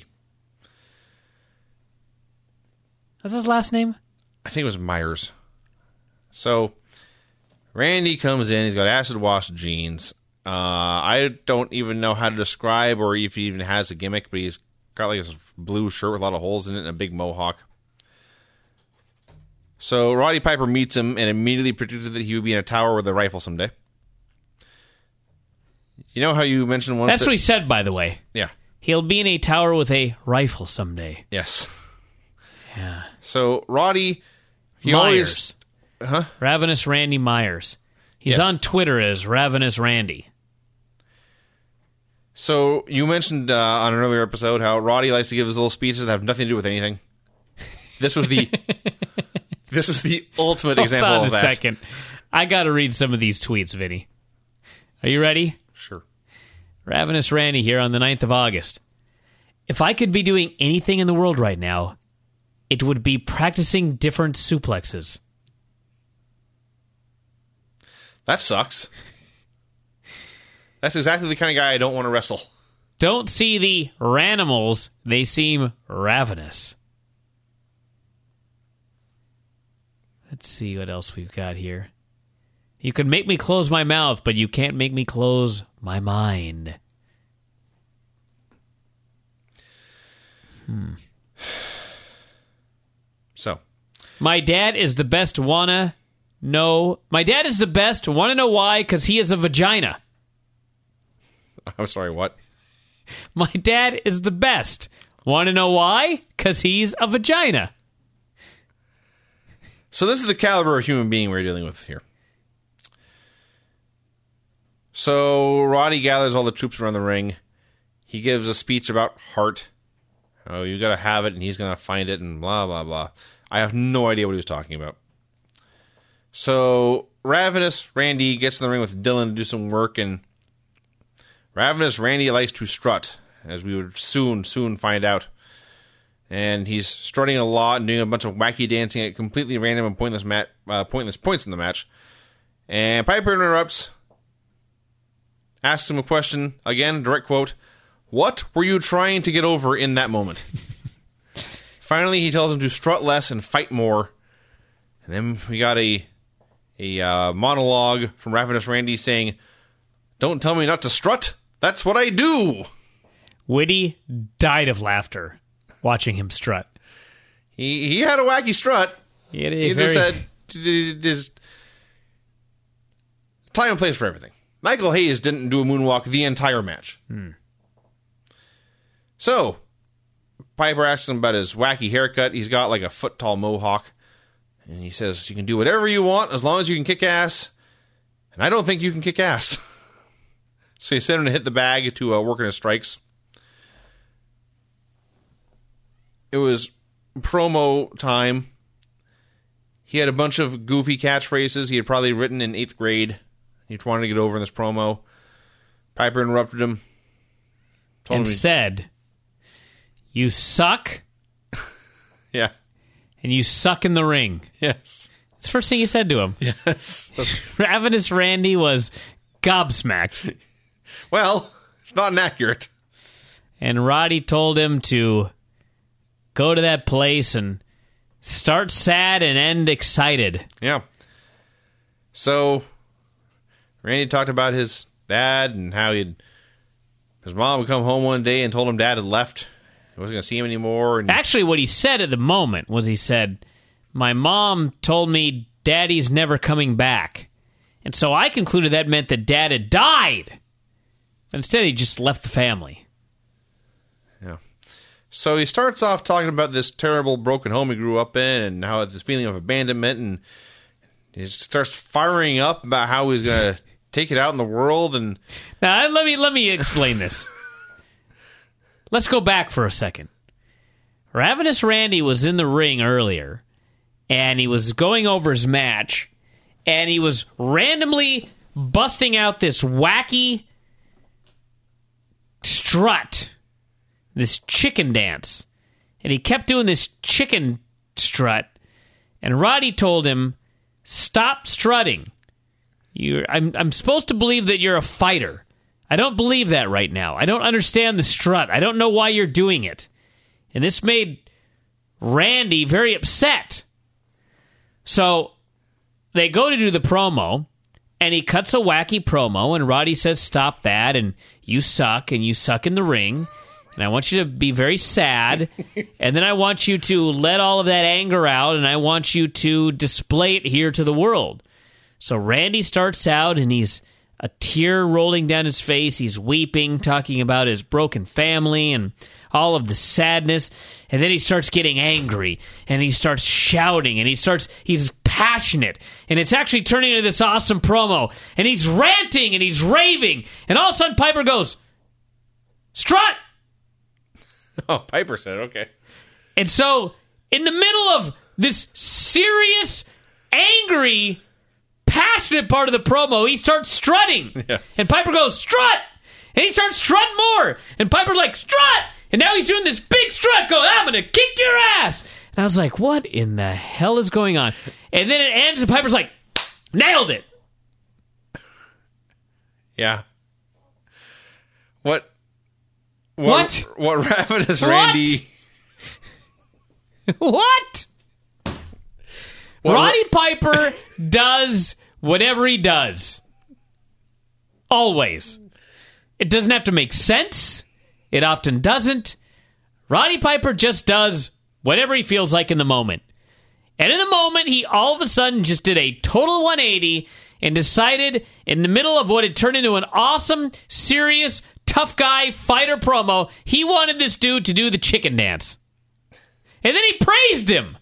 What's his last name? I think it was Myers. So, Randy comes in. He's got acid wash jeans. Uh, I don't even know how to describe or if he even has a gimmick, but he's got like this blue shirt with a lot of holes in it and a big mohawk. So, Roddy Piper meets him and immediately predicted that he would be in a tower with a rifle someday. You know how you mentioned once That's that, what he said, by the way. Yeah. He'll be in a tower with a rifle someday. Yes. Yeah. So, Roddy, he Myers. always... Huh? Ravenous Randy Myers. He's Yes. on Twitter as Ravenous Randy. So, you mentioned uh, on an earlier episode how Roddy likes to give his little speeches that have nothing to do with anything. This was the... this was the ultimate example Hold on of a that. second. I got to read some of these tweets, Vinny. Are you ready? Sure. Ravenous Randy here on the ninth of August. If I could be doing anything in the world right now, it would be practicing different suplexes. That sucks. That's exactly the kind of guy I don't want to wrestle. Don't see the ranimals, they seem ravenous. Let's see what else we've got here. You can make me close my mouth, but you can't make me close my mind. Hmm. So. My dad is the best wanna know... My dad is the best, wanna know why, because he is a vagina. I'm sorry, what? My dad is the best. Wanna know why? Because he's a vagina. So this is the caliber of human being we're dealing with here. So Roddy gathers all the troops around the ring. He gives a speech about heart. Oh, you got to have it, and he's going to find it, and blah, blah, blah. I have no idea what he was talking about. So Ravenous Randy gets in the ring with Dylan to do some work, and Ravenous Randy likes to strut, as we would soon, soon find out. And he's strutting a lot and doing a bunch of wacky dancing at completely random and pointless, mat, uh, pointless points in the match. And Piper interrupts, asks him a question, again, direct quote, "What were you trying to get over in that moment?" Finally, he tells him to strut less and fight more. And then we got a a uh, monologue from Ravenous Randy saying, "Don't tell me not to strut. That's what I do." Whitty died of laughter watching him strut. He he had a wacky strut. He, had a he very... just said, just time and place for everything. Michael Hayes didn't do a moonwalk the entire match. Hmm. So, Piper asks him about his wacky haircut. He's got like a foot-tall mohawk. And he says, "You can do whatever you want as long as you can kick ass." And I don't think you can kick ass. So he sent him to hit the bag to uh, work on his strikes. It was promo time. He had a bunch of goofy catchphrases he had probably written in eighth grade. He wanted to get over in this promo. Piper interrupted him. Told and him he, said, "You suck." Yeah. And you suck in the ring. Yes. That's the first thing he said to him. Yes. Ravenous Randy was gobsmacked. Well, it's not inaccurate. And Roddy told him to go to that place and start sad and end excited. Yeah. So, Randy talked about his dad and how he'd his mom would come home one day and told him dad had left. He wasn't going to see him anymore. And actually, what he said at the moment was he said, "My mom told me daddy's never coming back." And so I concluded that meant that dad had died. But instead, he just left the family. Yeah. So he starts off talking about this terrible broken home he grew up in and how this feeling of abandonment, and he starts firing up about how he's going to take it out in the world. And now let me let me explain this. Let's go back for a second. Ravenous Randy was in the ring earlier, and he was going over his match, and he was randomly busting out this wacky strut, this chicken dance. And he kept doing this chicken strut, and Roddy told him, "Stop strutting. You're, I'm, I'm supposed to believe that you're a fighter. I don't believe that right now. I don't understand the strut. I don't know why you're doing it." And this made Randy very upset. So they go to do the promo, and he cuts a wacky promo, and Roddy says, "Stop that, and you suck, and you suck in the ring, and I want you to be very sad, and then I want you to let all of that anger out, and I want you to display it here to the world." So Randy starts out, and he's a tear rolling down his face. He's weeping, talking about his broken family and all of the sadness. And then he starts getting angry, and he starts shouting, and he starts, he's passionate. And it's actually turning into this awesome promo. And he's ranting, and he's raving. And all of a sudden, Piper goes, "Strut!" Oh, Piper said, okay. And so, in the middle of this serious, angry, passionate part of the promo, he starts strutting. Yes. And Piper goes, "Strut!" And he starts strutting more. And Piper's like, "Strut!" And now he's doing this big strut going, "I'm going to kick your ass." And I was like, what in the hell is going on? And then it ends, and Piper's like, "Nailed it." Yeah. What? What? What? What Ravenous What? Randy... What? What Roddy Piper does whatever he does. Always. It doesn't have to make sense. It often doesn't. Roddy Piper just does whatever he feels like in the moment. And in the moment, he all of a sudden just did a total one eighty and decided in the middle of what had turned into an awesome, serious, tough guy fighter promo, he wanted this dude to do the chicken dance. And then he praised him.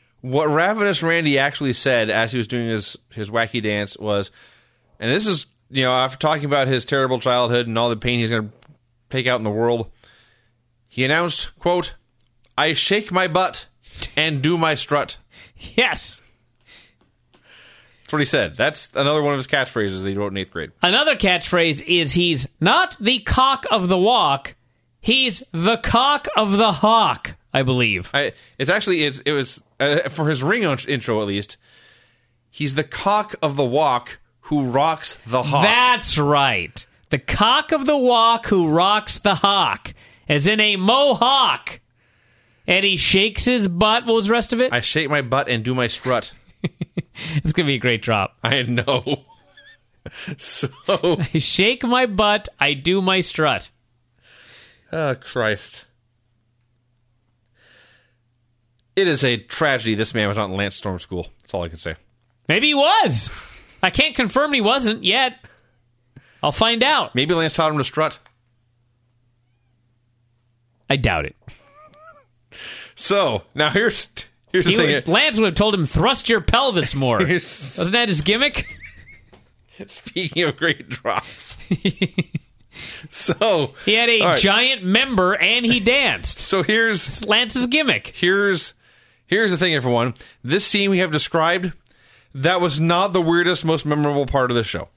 What Ravenous Randy actually said as he was doing his, his wacky dance was, and this is you know, after talking about his terrible childhood and all the pain he's going to take out in the world, he announced, quote, "I shake my butt and do my strut." Yes. That's what he said. That's another one of his catchphrases that he wrote in eighth grade. Another catchphrase is he's not the cock of the walk, he's the cock of the hawk, I believe. I, it's actually, it's, it was, uh, for his ring intro at least, he's the cock of the walk who rocks the hawk. That's right. The cock of the walk who rocks the hawk, as in a mohawk. And he shakes his butt. What was the rest of it? I shake my butt and do my strut. It's going to be a great drop. I know. So. I shake my butt, I do my strut. Oh, Christ. It is a tragedy this man was not in Lance Storm School. That's all I can say. Maybe he was. I can't confirm he wasn't yet. I'll find out. Maybe Lance taught him to strut. I doubt it. So, now here's here's the He thing. would, Lance would have told him, thrust your pelvis more. Here's- Wasn't that his gimmick? Speaking of great drops. So, He had a all right. giant member and he danced. So here's It's Lance's gimmick. here's here's the thing, everyone. This scene we have described, that was not the weirdest, most memorable part of the show.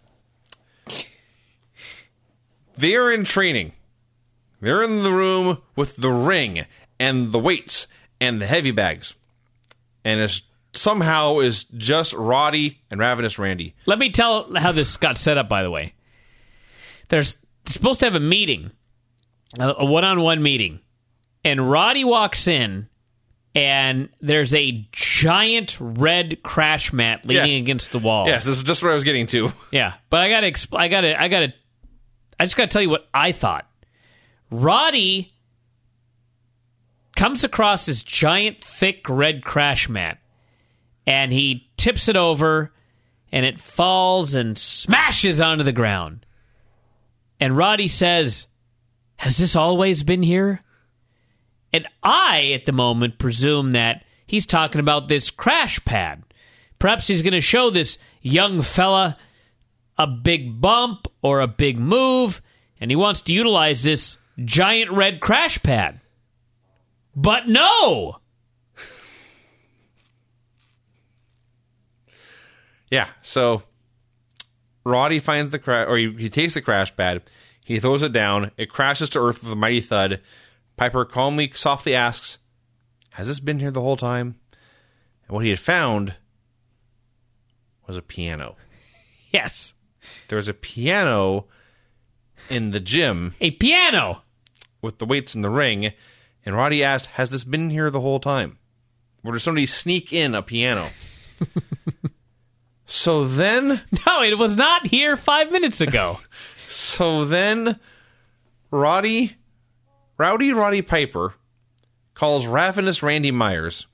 They are in training. They're in the room with the ring and the weights and the heavy bags. And it's somehow is just Roddy and Ravenous Randy. Let me tell how this got set up, by the way. There's supposed to have a meeting, a a one-on-one meeting. And Roddy walks in, and there's a giant red crash mat leaning Yes. against the wall. Yes, this is just what I was getting to. Yeah, but I gotta, exp- I gotta, I gotta, I just gotta tell you what I thought. Roddy comes across this giant, thick red crash mat, and he tips it over, and it falls and smashes onto the ground. And Roddy says, "Has this always been here?" And I, at the moment, presume that he's talking about this crash pad. Perhaps he's going to show this young fella a big bump or a big move, and he wants to utilize this giant red crash pad. But no! Yeah, so Roddy finds the crash, or he, he takes the crash pad, he throws it down, it crashes to earth with a mighty thud. Piper calmly, softly asks, "Has this been here the whole time?" And what he had found was a piano. Yes. There was a piano in the gym A piano! with the weights in the ring, and Roddy asked, "Has this been here the whole time? Or did somebody sneak in a piano?" So then... No, it was not here five minutes ago. So then, Roddy, Rowdy Roddy Piper calls Ravenous Randy Myers,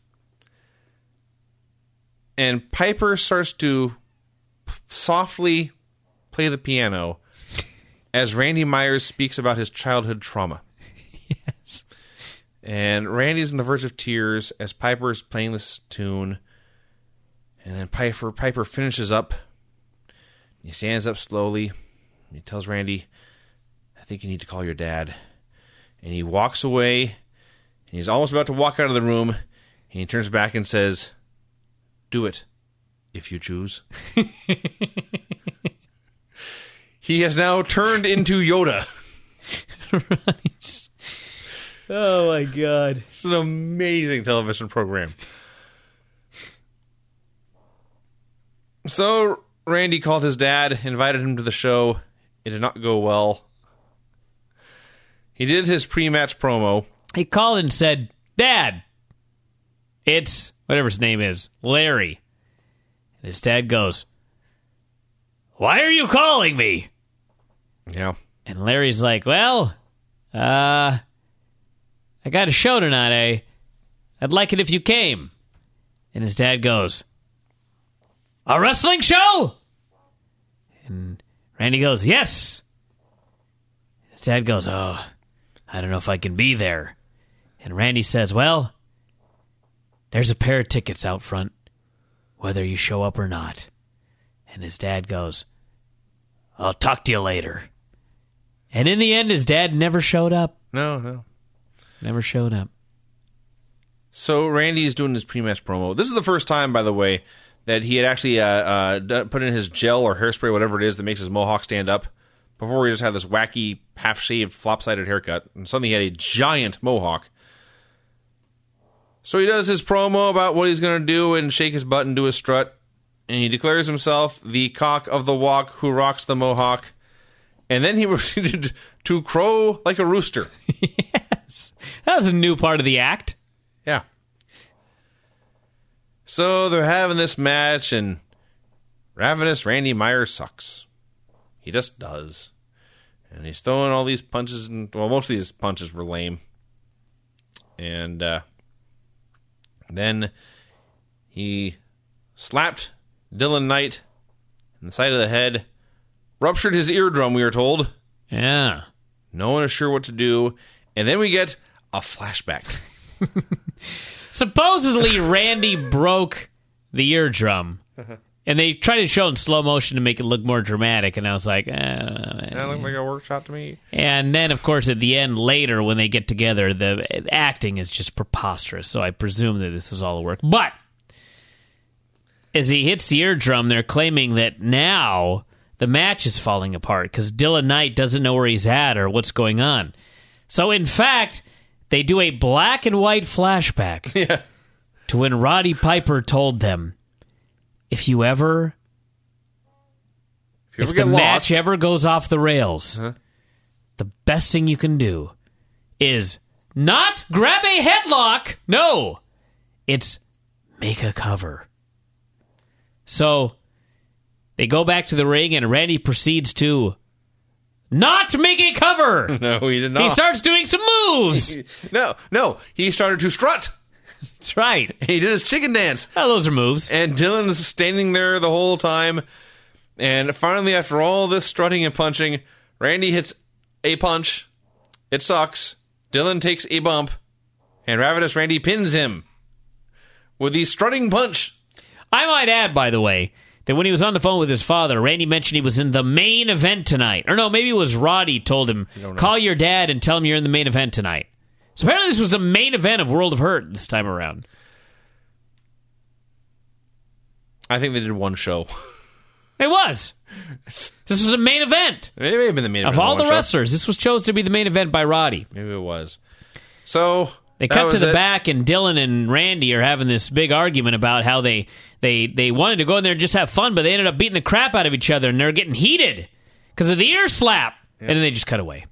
and Piper starts to p- softly play the piano as Randy Myers speaks about his childhood trauma. Yes. And Randy's on the verge of tears as Piper is playing this tune, and then Piper Piper finishes up. He stands up slowly. And he tells Randy, "I think you need to call your dad." And he walks away, and he's almost about to walk out of the room, and he turns back and says, "Do it, if you choose." He has now turned into Yoda. Right. Oh, my God. It's an amazing television program. So, Randy called his dad, invited him to the show. It did not go well. He did his pre-match promo. He called and said, "Dad, it's," whatever his name is, "Larry." And his dad goes, "Why are you calling me?" Yeah. And Larry's like, "Well, uh, I got a show tonight. I, I'd like it if you came." And his dad goes, "A wrestling show?" And Randy goes, "Yes." His dad goes, "Oh, I don't know if I can be there." And Randy says, "Well, there's a pair of tickets out front, whether you show up or not." And his dad goes, I'll talk to you later. And in the end, his dad never showed up. No, no. Never showed up. So Randy is doing his pre-match promo. This is the first time, by the way, that he had actually uh, uh, put in his gel or hairspray, whatever it is, that makes his mohawk stand up. Before he just had this wacky, half-shaved, flop-sided haircut. And suddenly he had a giant mohawk. So he does his promo about what he's going to do and shake his butt and do his strut. And he declares himself the cock of the walk who rocks the mohawk. And then he proceeded to crow like a rooster. Yes. That was a new part of the act. Yeah. So they're having this match, and Ravenous Randy Myers sucks. He just does. And he's throwing all these punches, and well, most of these punches were lame. And uh, then he slapped Dylan Knight in the side of the head, ruptured his eardrum, we were told. Yeah. No one is sure what to do. And then we get a flashback. Supposedly, Randy broke the eardrum. And they tried to show in slow motion to make it look more dramatic. And I was like, eh, that looked like a workshop to me. And then, of course, at the end, later, when they get together, the acting is just preposterous. So I presume that this is all a work. But as he hits the eardrum, they're claiming that now the match is falling apart because Dylan Knight doesn't know where he's at or what's going on. So, in fact, they do a black and white flashback yeah. to when Roddy Piper told them, if you ever, if, you ever if get the lost, match ever goes off the rails, huh? the best thing you can do is not grab a headlock. No, it's make a cover. So they go back to the ring, and Randy proceeds to not make a cover. No, he did not. He starts doing some moves. no, no, he started to strut. That's right. He did his chicken dance. Oh, those are moves. And Dylan's standing there the whole time. And finally, after all this strutting and punching, Randy hits a punch. It sucks. Dylan takes a bump. And Ravenous Randy pins him with the strutting punch. I might add, by the way, that when he was on the phone with his father, Randy mentioned he was in the main event tonight. Or no, maybe it was Roddy told him, call your dad and tell him you're in the main event tonight. So apparently this was a main event of World of Hurt this time around. I think they did one show. It was. This was a main event. It may have been the main event. Of all the show. wrestlers, this was chosen to be the main event by Roddy. Maybe it was. So they cut to the it. back, and Dylan and Randy are having this big argument about how they, they, they wanted to go in there and just have fun, but they ended up beating the crap out of each other, and they're getting heated because of the ear slap. Yeah. And then they just cut away.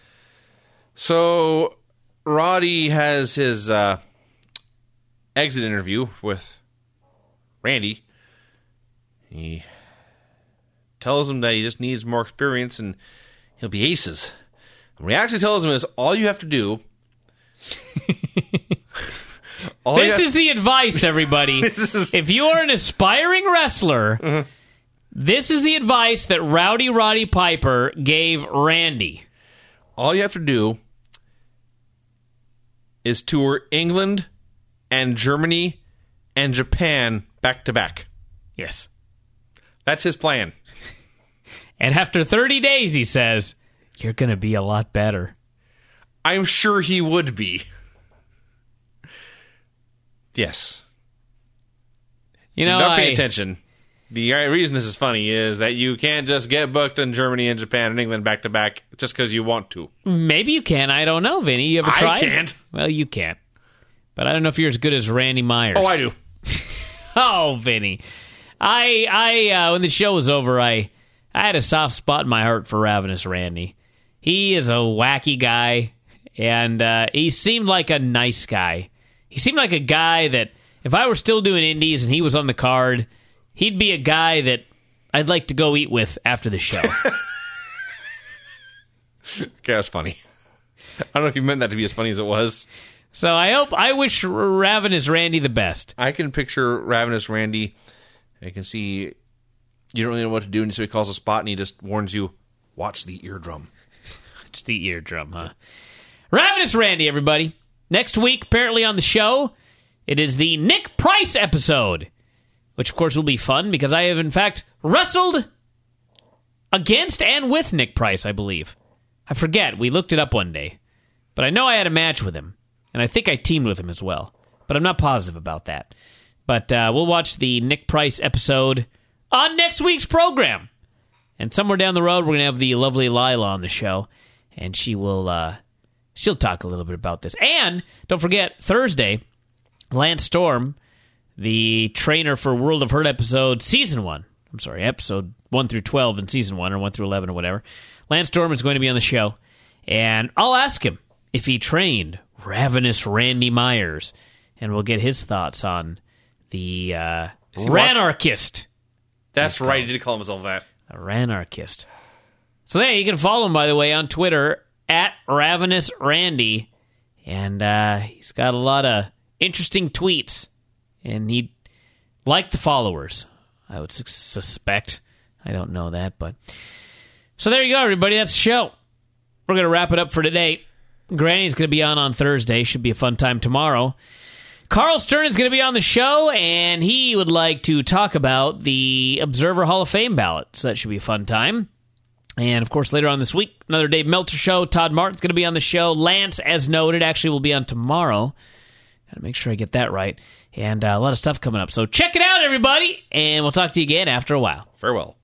So Roddy has his uh, exit interview with Randy. He tells him that he just needs more experience and he'll be aces. And what he actually tells him is, all you have to do... all this have, is the advice, everybody. is, if you are an aspiring wrestler, uh-huh. this is the advice that Rowdy Roddy Piper gave Randy. All you have to do is tour England and Germany and Japan back to back. Yes. That's his plan. And after thirty days, he says, you're going to be a lot better. I'm sure he would be. Yes. You know, Don't pay I, attention. The reason this is funny is that you can't just get booked in Germany and Japan and England back to back just because you want to. Maybe you can. I don't know, Vinny. You ever tried? I can't. Well, you can't. But I don't know if you're as good as Randy Myers. Oh, I do. Oh, Vinny. I, I, uh, when the show was over, I, I had a soft spot in my heart for Ravenous Randy. He is a wacky guy, and uh, he seemed like a nice guy. He seemed like a guy that, if I were still doing indies and he was on the card, he'd be a guy that I'd like to go eat with after the show. Okay, that's funny. I don't know if you meant that to be as funny as it was. So I hope, I wish Ravenous Randy the best. I can picture Ravenous Randy. I can see you don't really know what to do, and so he calls a spot, and he just warns you, watch the eardrum. Watch the eardrum, huh? Ravenous Randy, everybody. Next week, apparently on the show, it is the Nick Price episode, which, of course, will be fun, because I have, in fact, wrestled against and with Nick Price, I believe. I forget. We looked it up one day. But I know I had a match with him, and I think I teamed with him as well. But I'm not positive about that. But uh, we'll watch the Nick Price episode on next week's program. And somewhere down the road, we're going to have the lovely Lila on the show, and she will uh, she'll talk a little bit about this. And don't forget, Thursday, Lance Storm, the trainer for World of Hurt episode season one. I'm sorry, episode one through twelve in season one, or one through eleven, or whatever. Lance Storm is going to be on the show, and I'll ask him if he trained Ravenous Randy Myers, and we'll get his thoughts on the uh, Ranarchist. That's right, he did call himself that. A Ranarchist. So there, you can follow him, by the way, on Twitter, at Ravenous Randy, and uh, he's got a lot of interesting tweets, and he liked the followers, I would su- suspect. I don't know that, but... So there you go, everybody. That's the show. We're going to wrap it up for today. Granny's going to be on on Thursday. Should be a fun time tomorrow. Carl Stern is going to be on the show, and he would like to talk about the Observer Hall of Fame ballot. So that should be a fun time. And, of course, later on this week, another Dave Meltzer show. Todd Martin's going to be on the show. Lance, as noted, actually will be on tomorrow. Got to make sure I get that right. And uh, a lot of stuff coming up. So check it out, everybody, and we'll talk to you again after a while. Farewell.